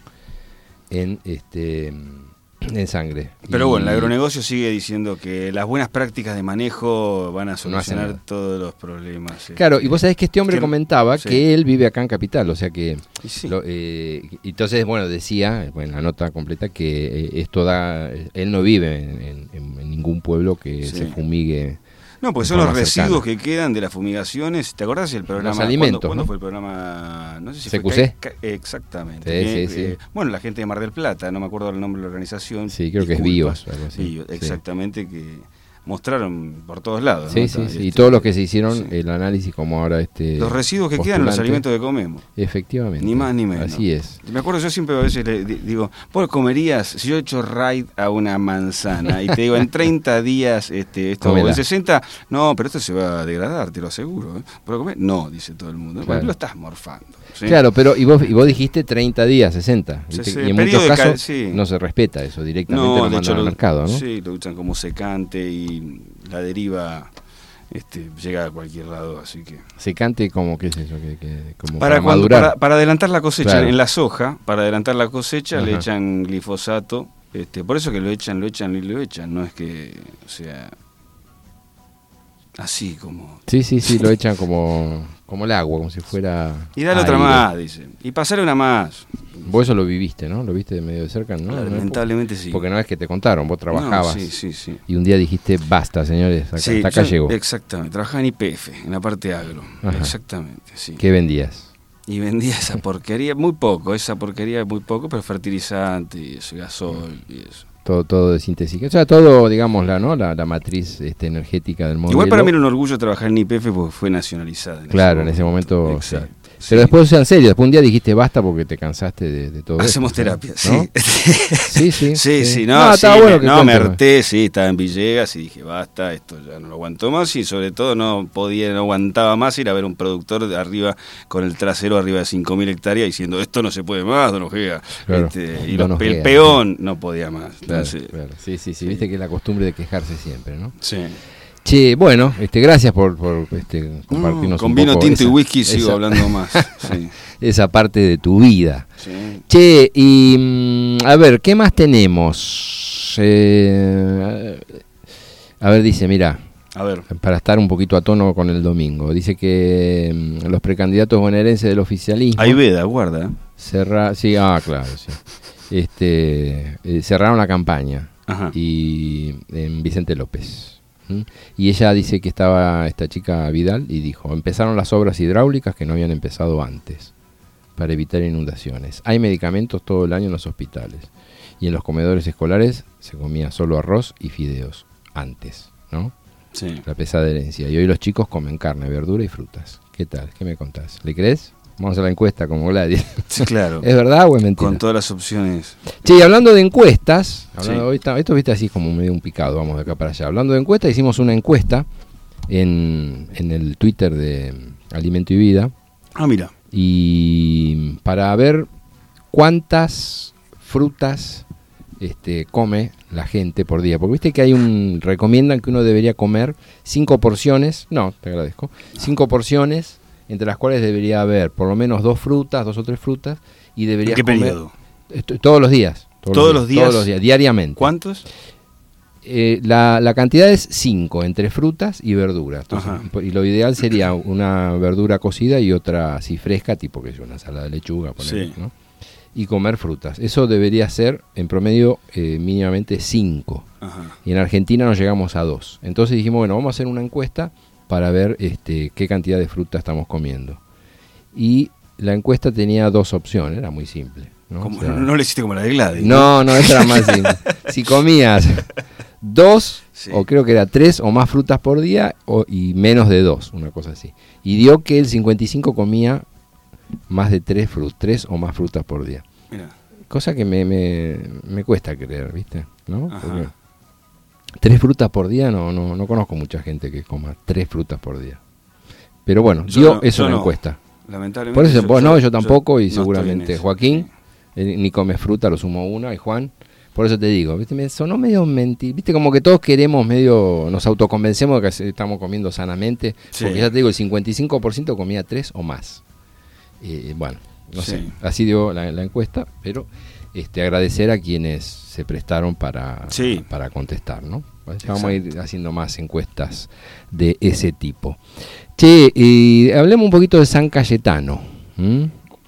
en este en sangre. Pero Y bueno, el agronegocio sigue diciendo que las buenas prácticas de manejo van a hacen solucionar nada. todos los problemas. Claro, este, y vos sabés que este hombre que- comentaba sí. que él vive acá en Capital, o sea que... Y sí. lo- eh, entonces, bueno, decía, bueno, en la nota completa, que eh, esto da... Él no vive en, en- en ningún pueblo que Sí. se fumigue. No, pues de son los forma residuos cercana. que quedan de las fumigaciones. ¿Te acordás del programa? Los alimentos, ¿Cuándo, ¿cuándo ¿no? fue el programa? No sé si ¿C Q fue C? Ca- Ca- Exactamente. Sí, Que, sí, sí. eh, bueno, la gente de Mar del Plata, no me acuerdo el nombre de la organización. Sí, creo que es Disculpas. Bios, algo así. Bios, Sí. exactamente, que mostraron por todos lados. Sí, ¿no? sí, sí. Este, Y todos los que se hicieron sí. el análisis, como ahora este... Los residuos que quedan en los postulante. alimentos que comemos. Efectivamente. Ni más ni menos. Así es. Me acuerdo, yo siempre a veces le di- digo, vos comerías, si yo he hecho raid a una manzana y te digo, en treinta días, este, esto, o Cómela. en sesenta, no, pero esto se va a degradar, te lo aseguro. ¿eh? ¿Puedo comer? No, dice todo el mundo. Claro. Bueno, lo estás morfando. ¿sí? Claro, pero y vos, y vos dijiste treinta días, sesenta. Sí, ¿viste? sí, Y en periodo muchos de ca- casos sí. no se respeta eso, directamente No, lo de mandan hecho, al lo, mercado, ¿no? sí, lo usan como secante y la deriva este, llega a cualquier lado, así que... Secante, como, ¿qué es eso? Que, que- como Para, para, cuando- madurar. para, para adelantar la cosecha, Claro. en la soja, para adelantar la cosecha le Ajá. echan glifosato, este, por eso que lo echan, lo echan y lo echan, no es que, o sea, así como... Sí, sí, sí, lo echan como, como el agua, como si fuera... Y dale otra aire. más, dice, y pasarle una más. Vos eso lo viviste, ¿no? Lo viste de medio de cerca, ¿no? Claro, ¿No? lamentablemente sí. Porque no es que te contaron, vos trabajabas. No, sí, sí, sí. Y un día dijiste, basta, señores, acá, Sí, hasta acá yo- llegó. Exactamente, trabajaba en I P F, en la parte agro, Ajá. exactamente, sí. ¿Qué vendías? Y vendía esa porquería, muy poco, esa porquería muy poco, pero fertilizante y eso, gasol y eso. Todo, todo de síntesis. O sea, todo, digamos, la, ¿no? la, la matriz este, energética del modelo. Igual para mí era un orgullo trabajar en I P F porque fue nacionalizada. En Claro, en ese momento. Exacto. Claro. Sí. Pero después, o sea, en serio, después un día dijiste basta porque te cansaste de, de todo Hacemos esto, terapia, ¿no? sí. Sí, sí. Sí, sí, no, No, sí, estaba me- bueno que no, me cuentes. harté, sí, estaba en Villegas y dije, basta, esto ya no lo aguanto más y sobre todo no podía, no aguantaba más ir a ver un productor de arriba con el trasero arriba de cinco mil hectáreas diciendo, esto no se puede más, don Ojea. Claro, Este, y don los, Ojea, el peón no podía más. Claro, Entonces, claro. Sí, sí, sí, viste que es la costumbre de quejarse siempre, ¿no? sí. Che, bueno, este, gracias por, por este, compartirnos No, con un vino poco tinto y esa- whisky sigo esa- hablando más. Sí. esa parte de tu vida. Sí. Che, y mm, a ver, ¿qué más tenemos? Eh, a ver, dice, mira, A ver. para estar un poquito a tono con el domingo, dice que mm, los precandidatos bonaerenses del oficialismo... Ahí veda, guarda. cerra, sí, ah, claro, sí. Este, eh, cerraron la campaña Ajá. y en Vicente López. ¿Mm? Y ella dice que estaba esta chica Vidal y dijo, empezaron las obras hidráulicas que no habían empezado antes para evitar inundaciones. Hay medicamentos todo el año en los hospitales y en los comedores escolares se comía solo arroz y fideos antes, ¿no? Sí. La pesada herencia. Y hoy los chicos comen carne, verdura y frutas. ¿Qué tal? ¿Qué me contás? ¿Le crees? Vamos a la encuesta como Gladys. Sí, claro. ¿Es verdad o es mentira? Con todas las opciones. Sí, hablando de encuestas, hablando, Sí. hoy está, esto viste así como medio un picado, vamos de acá para allá. Hablando de encuestas, hicimos una encuesta en, en el Twitter de Alimento y Vida. Ah, mira. Y para ver cuántas frutas este, come la gente por día. Porque viste que hay un, recomiendan que uno debería comer cinco porciones, no, te agradezco, cinco porciones, entre las cuales debería haber por lo menos dos frutas, dos o tres frutas, y deberías ¿En qué comer periodo? esto- todos los días. ¿Todos los días? Todos los días, diariamente. ¿Cuántos? Eh, la, la cantidad es cinco, entre frutas y verduras. Entonces, Ajá. y lo ideal sería una verdura cocida y otra así fresca, tipo que es una ensalada de lechuga, ponele, Sí. ¿no? Y comer frutas. Eso debería ser, en promedio, eh, mínimamente cinco. Ajá. Y en Argentina nos llegamos a dos. Entonces dijimos, bueno, vamos a hacer una encuesta para ver este, qué cantidad de fruta estamos comiendo. Y la encuesta tenía dos opciones, era muy simple, ¿no? Como- O sea, no, no le hiciste como la de Gladys. no, no, esa era más simple. Si comías dos, Sí. o creo que era tres o más frutas por día, o, y menos de dos, una cosa así. Y dio que el cincuenta y cinco comía más de tres frutas, tres o más frutas por día. Mira. Cosa que me, me, me cuesta creer, ¿viste? ¿No? Ajá. Porque tres frutas por día, no, no, no conozco mucha gente que coma tres frutas por día. Pero bueno, Yo dio no- eso yo una no. encuesta. Lamentablemente. Por eso, yo- vos no, yo- yo tampoco, y no estoy en seguramente eso. Joaquín eh, ni come fruta, lo sumo una, y Juan. Por eso te digo, ¿viste? Me sonó medio mentir, ¿viste? Como que todos queremos medio, nos autoconvencemos de que se- estamos comiendo sanamente, Sí. porque ya te digo, el cincuenta y cinco por ciento comía tres o más. Eh, bueno, no Sí. sé, así dio la, la encuesta, pero este agradecer a quienes se prestaron para, Sí. para contestar, ¿no? Ya Exacto. vamos a ir haciendo más encuestas de ese tipo. Che, eh, hablemos un poquito de San Cayetano. ¿m?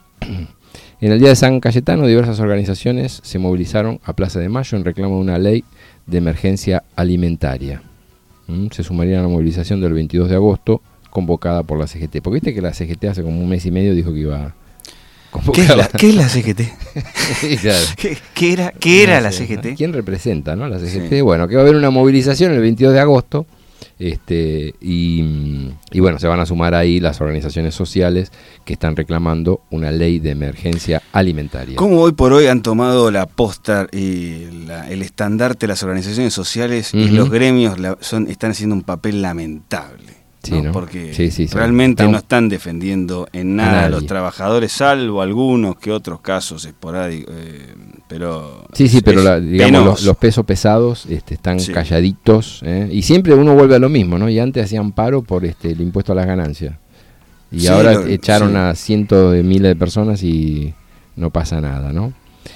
En el día de San Cayetano, diversas organizaciones se movilizaron a Plaza de Mayo en reclamo de una ley de emergencia alimentaria. ¿m? Se sumarían a la movilización del veintidós de agosto, convocada por la C G T. Porque viste que la C G T hace como un mes y medio dijo que iba a ¿Qué es la, qué es la C G T? Sí, claro. ¿Qué, qué era, qué era No la sé, C G T? ¿Quién representa, no? La C G T. Sí. Bueno, que va a haber una movilización el veintidós de agosto. Este, y, y bueno, se van a sumar ahí las organizaciones sociales que están reclamando una ley de emergencia alimentaria. ¿Cómo hoy por hoy han tomado la posta y la- el estandarte las organizaciones sociales y Ujú. los gremios la- son, están haciendo un papel lamentable? Sí, ¿no? Porque Sí, sí, sí. realmente Están- no están defendiendo en A nada a nadie. los trabajadores, salvo algunos que otros casos esporádicos, eh, pero Sí, sí, pero es la- digamos, los, penoso. los pesos pesados este, están Sí. calladitos, ¿eh? Y siempre uno vuelve a lo mismo, ¿no? Y antes hacían paro por este el impuesto a las ganancias. Y Sí, ahora lo- echaron sí. a cientos de miles de personas y no pasa nada, ¿no?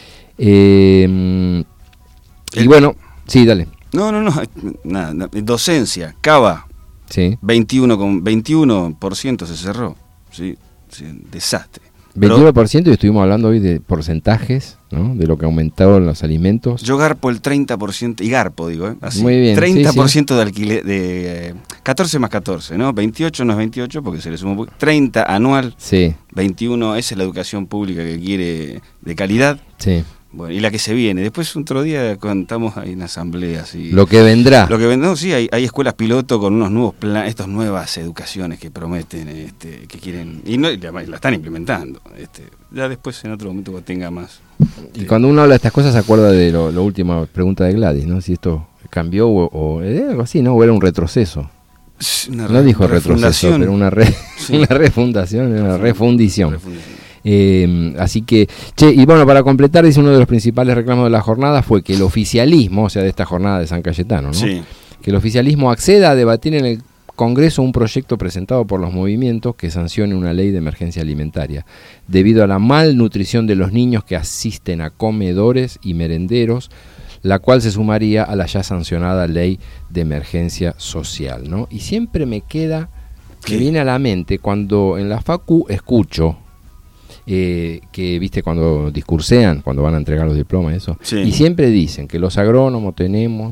Eh, y El- bueno, sí, dale. No, no, no, nada, na- docencia, Cava, Sí. veintiuno con veintiuno por ciento se cerró, sí, sí, desastre. Pero veintiuno por ciento y estuvimos hablando hoy de porcentajes, ¿no? De lo que aumentaron los alimentos. yo garpo el treinta por ciento, y garpo digo, ¿eh? Así, Muy bien, treinta por sí, ciento de alquiler, de eh, catorce más catorce, ¿no? veintiocho no es veintiocho porque se le suma un poco, treinta anual, Sí, veintiuno, esa es la educación pública que quiere de calidad, sí. bueno, y la que se viene. Después otro día contamos ahí en asambleas y Lo que vendrá. Lo que vendrá, sí, hay, hay escuelas piloto con unos nuevos planes, estas nuevas educaciones que prometen, este, que quieren, y no, y la, la están implementando. Este, ya después en otro momento cuando tenga más. Y cuando uno habla de estas cosas se acuerda de lo, lo última pregunta de Gladys, ¿no? Si esto cambió o, o eh, algo así, ¿no? O era un retroceso. Una No re- dijo retroceso, refundación. pero una, re- Sí. una refundación, una refundición. Refundación. Eh, así que, che, y bueno, para completar, dice uno de los principales reclamos de la jornada fue que el oficialismo, o sea, de esta jornada de San Cayetano, ¿no? Sí. Que el oficialismo acceda a debatir en el Congreso un proyecto presentado por los movimientos que sancione una ley de emergencia alimentaria, debido a la malnutrición de los niños que asisten a comedores y merenderos, la cual se sumaría a la ya sancionada ley de emergencia social, ¿no? Y siempre me queda, ¿Qué? me viene a la mente cuando en la facu escucho eh, que, viste, cuando discursean, cuando van a entregar los diplomas y eso, Sí. y siempre dicen que los agrónomos tenemos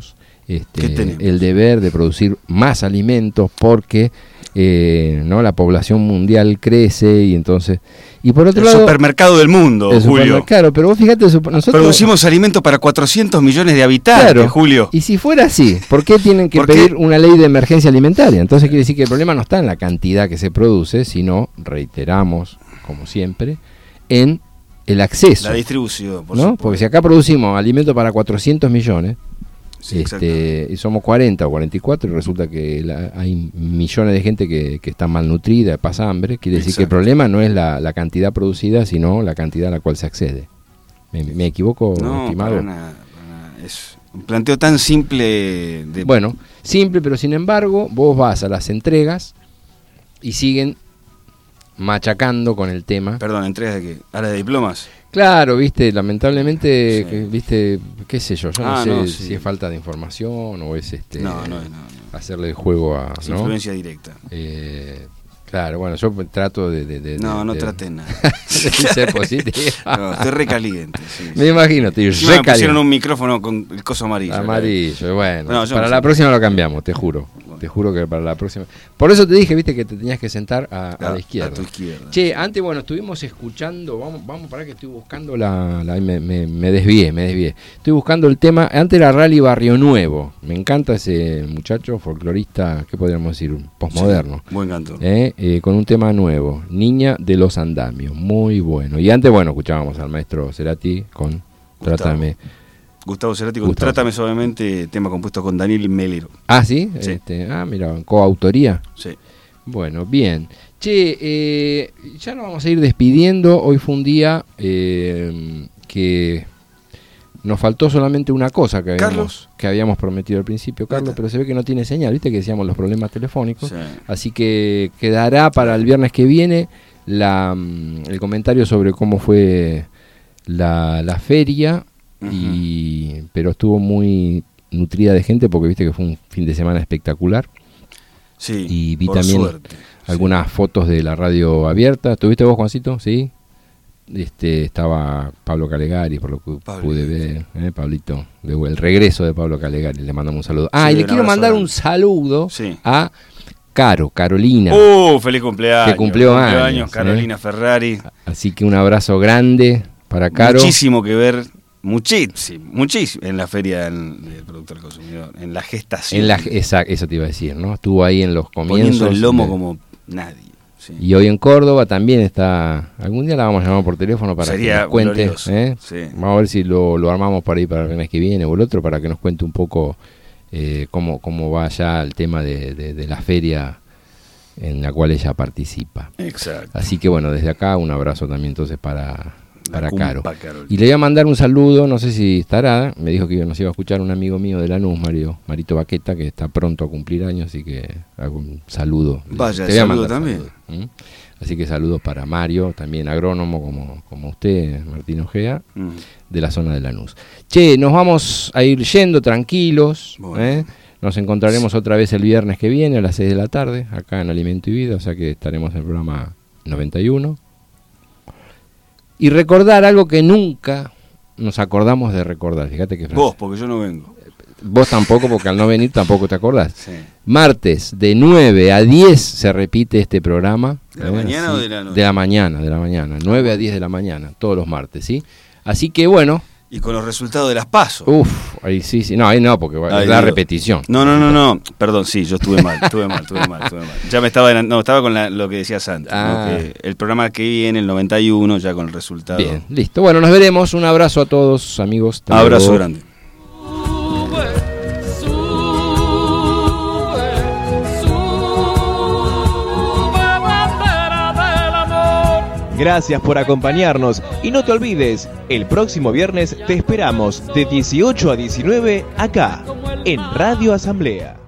este, el deber de producir más alimentos porque eh, no la población mundial crece y entonces y por otro el lado supermercado del mundo, el Julio. Claro, pero vos fíjate, nosotros producimos alimentos para cuatrocientos millones de habitantes, claro, Julio. Y si fuera así, ¿por qué tienen que pedir una ley de emergencia alimentaria? Entonces quiere decir que el problema no está en la cantidad que se produce, sino, reiteramos, como siempre, en el acceso. La distribución, por ¿no? supuesto. Porque si acá producimos alimentos para cuatrocientos millones, sí, este, y somos cuarenta o cuarenta y cuatro, y resulta que la, hay millones de gente que, que está malnutrida, pasa hambre, quiere decir Exacto. que el problema no es la, la cantidad producida, sino la cantidad a la cual se accede. ¿Me, me equivoco, no, estimado? Para nada, para nada. Es un planteo tan simple. De... Bueno, simple, pero sin embargo, vos vas a las entregas y siguen machacando con el tema. Perdón, ¿entregas de qué? ¿A las de diplomas? Claro, viste, lamentablemente, sí. que, viste, qué sé yo, yo ah, no sé no, si sí. es falta de información o es este no, no, no, no. hacerle el juego a... Es ¿no? influencia directa. Eh, claro, bueno, yo trato de... de, de no, de, no de, traté nada. de ser positivo. No, estoy recaliente. Sí, me sí. imagino, estoy sí, recaliente. Me pusieron un micrófono con el coso amarillo. Amarillo, bueno. No, para no la sé. próxima lo cambiamos, te juro. Te juro que para la próxima. Por eso te dije, viste, que te tenías que sentar a, a, a la izquierda. A tu izquierda. Che, antes, bueno, estuvimos escuchando. Vamos, vamos para que estoy buscando la. la me, me, me desvié, me desvié. Estoy buscando el tema. Antes era Rally Barrio Nuevo. Me encanta ese muchacho, folclorista, ¿qué podríamos decir? Postmoderno. Sí, buen canto. ¿Eh? Eh, con un tema nuevo. Niña de los Andamios. Muy bueno. Y antes, bueno, escuchábamos al maestro Cerati con Gustavo. Trátame. Gustavo Cerati con Gustavo. Trátame Suavemente, tema compuesto con Daniel Melero. Ah, ¿sí? sí. Este, ah, mira, coautoría. Sí. Bueno, bien. Che, eh, ya nos vamos a ir despidiendo. Hoy fue un día eh, que nos faltó solamente una cosa que habíamos, que habíamos prometido al principio, Carlos, pero se ve que no tiene señal, viste que decíamos los problemas telefónicos. Sí. Así que quedará para el viernes que viene la, el comentario sobre cómo fue la, la feria. Uh-huh. Y pero estuvo muy nutrida de gente porque viste que fue un fin de semana espectacular. Sí, y vi por también suerte, algunas sí. fotos de la radio abierta. ¿Tuviste vos, Juancito? Sí. Este estaba Pablo Calegari, por lo que Pablo, pude ver, ¿eh? Pablito, de, el regreso de Pablo Calegari, le mandamos un saludo. Ah, sí, y le quiero mandar grande. un saludo sí. a Caro, Carolina. ¡Uh! ¡Feliz cumpleaños! Que cumplió años, años Carolina ¿eh? Ferrari. Así que un abrazo grande para Caro. Muchísimo que ver. Muchísimo, muchísimo en la feria del productor consumidor, en la gestación. En la, esa, eso te iba a decir, ¿no? Estuvo ahí en los comienzos. Poniendo el lomo de, como nadie. Sí. Y hoy en Córdoba también está. Algún día la vamos a llamar por teléfono para Sería que nos cuente. ¿eh? Sí. Vamos a ver si lo, lo armamos para ir para el mes que viene o el otro, para que nos cuente un poco eh, cómo, cómo va ya el tema de, de, de la feria en la cual ella participa. Exacto. Así que bueno, desde acá un abrazo también entonces para. para Caro. Carolina. Y le voy a mandar un saludo, no sé si estará, me dijo que nos iba a escuchar un amigo mío de Lanús, Mario, Marito Baqueta, que está pronto a cumplir años, así que hago un saludo. Vaya, Te voy a saludo mandar también. Saludo. ¿Mm? Así que saludos para Mario, también agrónomo como, como usted, Martín Ojea, mm. de la zona de Lanús. Che, nos vamos a ir yendo tranquilos, bueno. ¿eh? Nos encontraremos sí. otra vez el viernes que viene a las seis de la tarde, acá en Alimento y Vida, o sea que estaremos en el programa noventa y uno. Y recordar algo que nunca nos acordamos de recordar. Fíjate que vos, porque yo no vengo. Vos tampoco, porque al no venir tampoco te acordás. Sí. Martes de nueve a diez se repite este programa. ¿De la ¿eh? mañana Así, o de la noche? De la mañana, de la mañana. nueve a diez de la mañana, todos los martes, ¿sí? Así que bueno. Y con los resultados de las PASO. Uf, ahí sí, sí. No, ahí no, porque Ay, es la Dios. repetición. No, no, no, no. Perdón, sí, yo estuve mal, estuve mal, estuve mal, estuve mal. Ya me estaba, no, estaba con la, lo que decías antes, ah. ¿no? Que el programa que viene, el noventa y uno, ya con el resultado. Bien, listo. Bueno, nos veremos. Un abrazo a todos, amigos. Hasta abrazo luego. Grande. Gracias por acompañarnos y no te olvides, el próximo viernes te esperamos de dieciocho a diecinueve acá, en Radio Asamblea.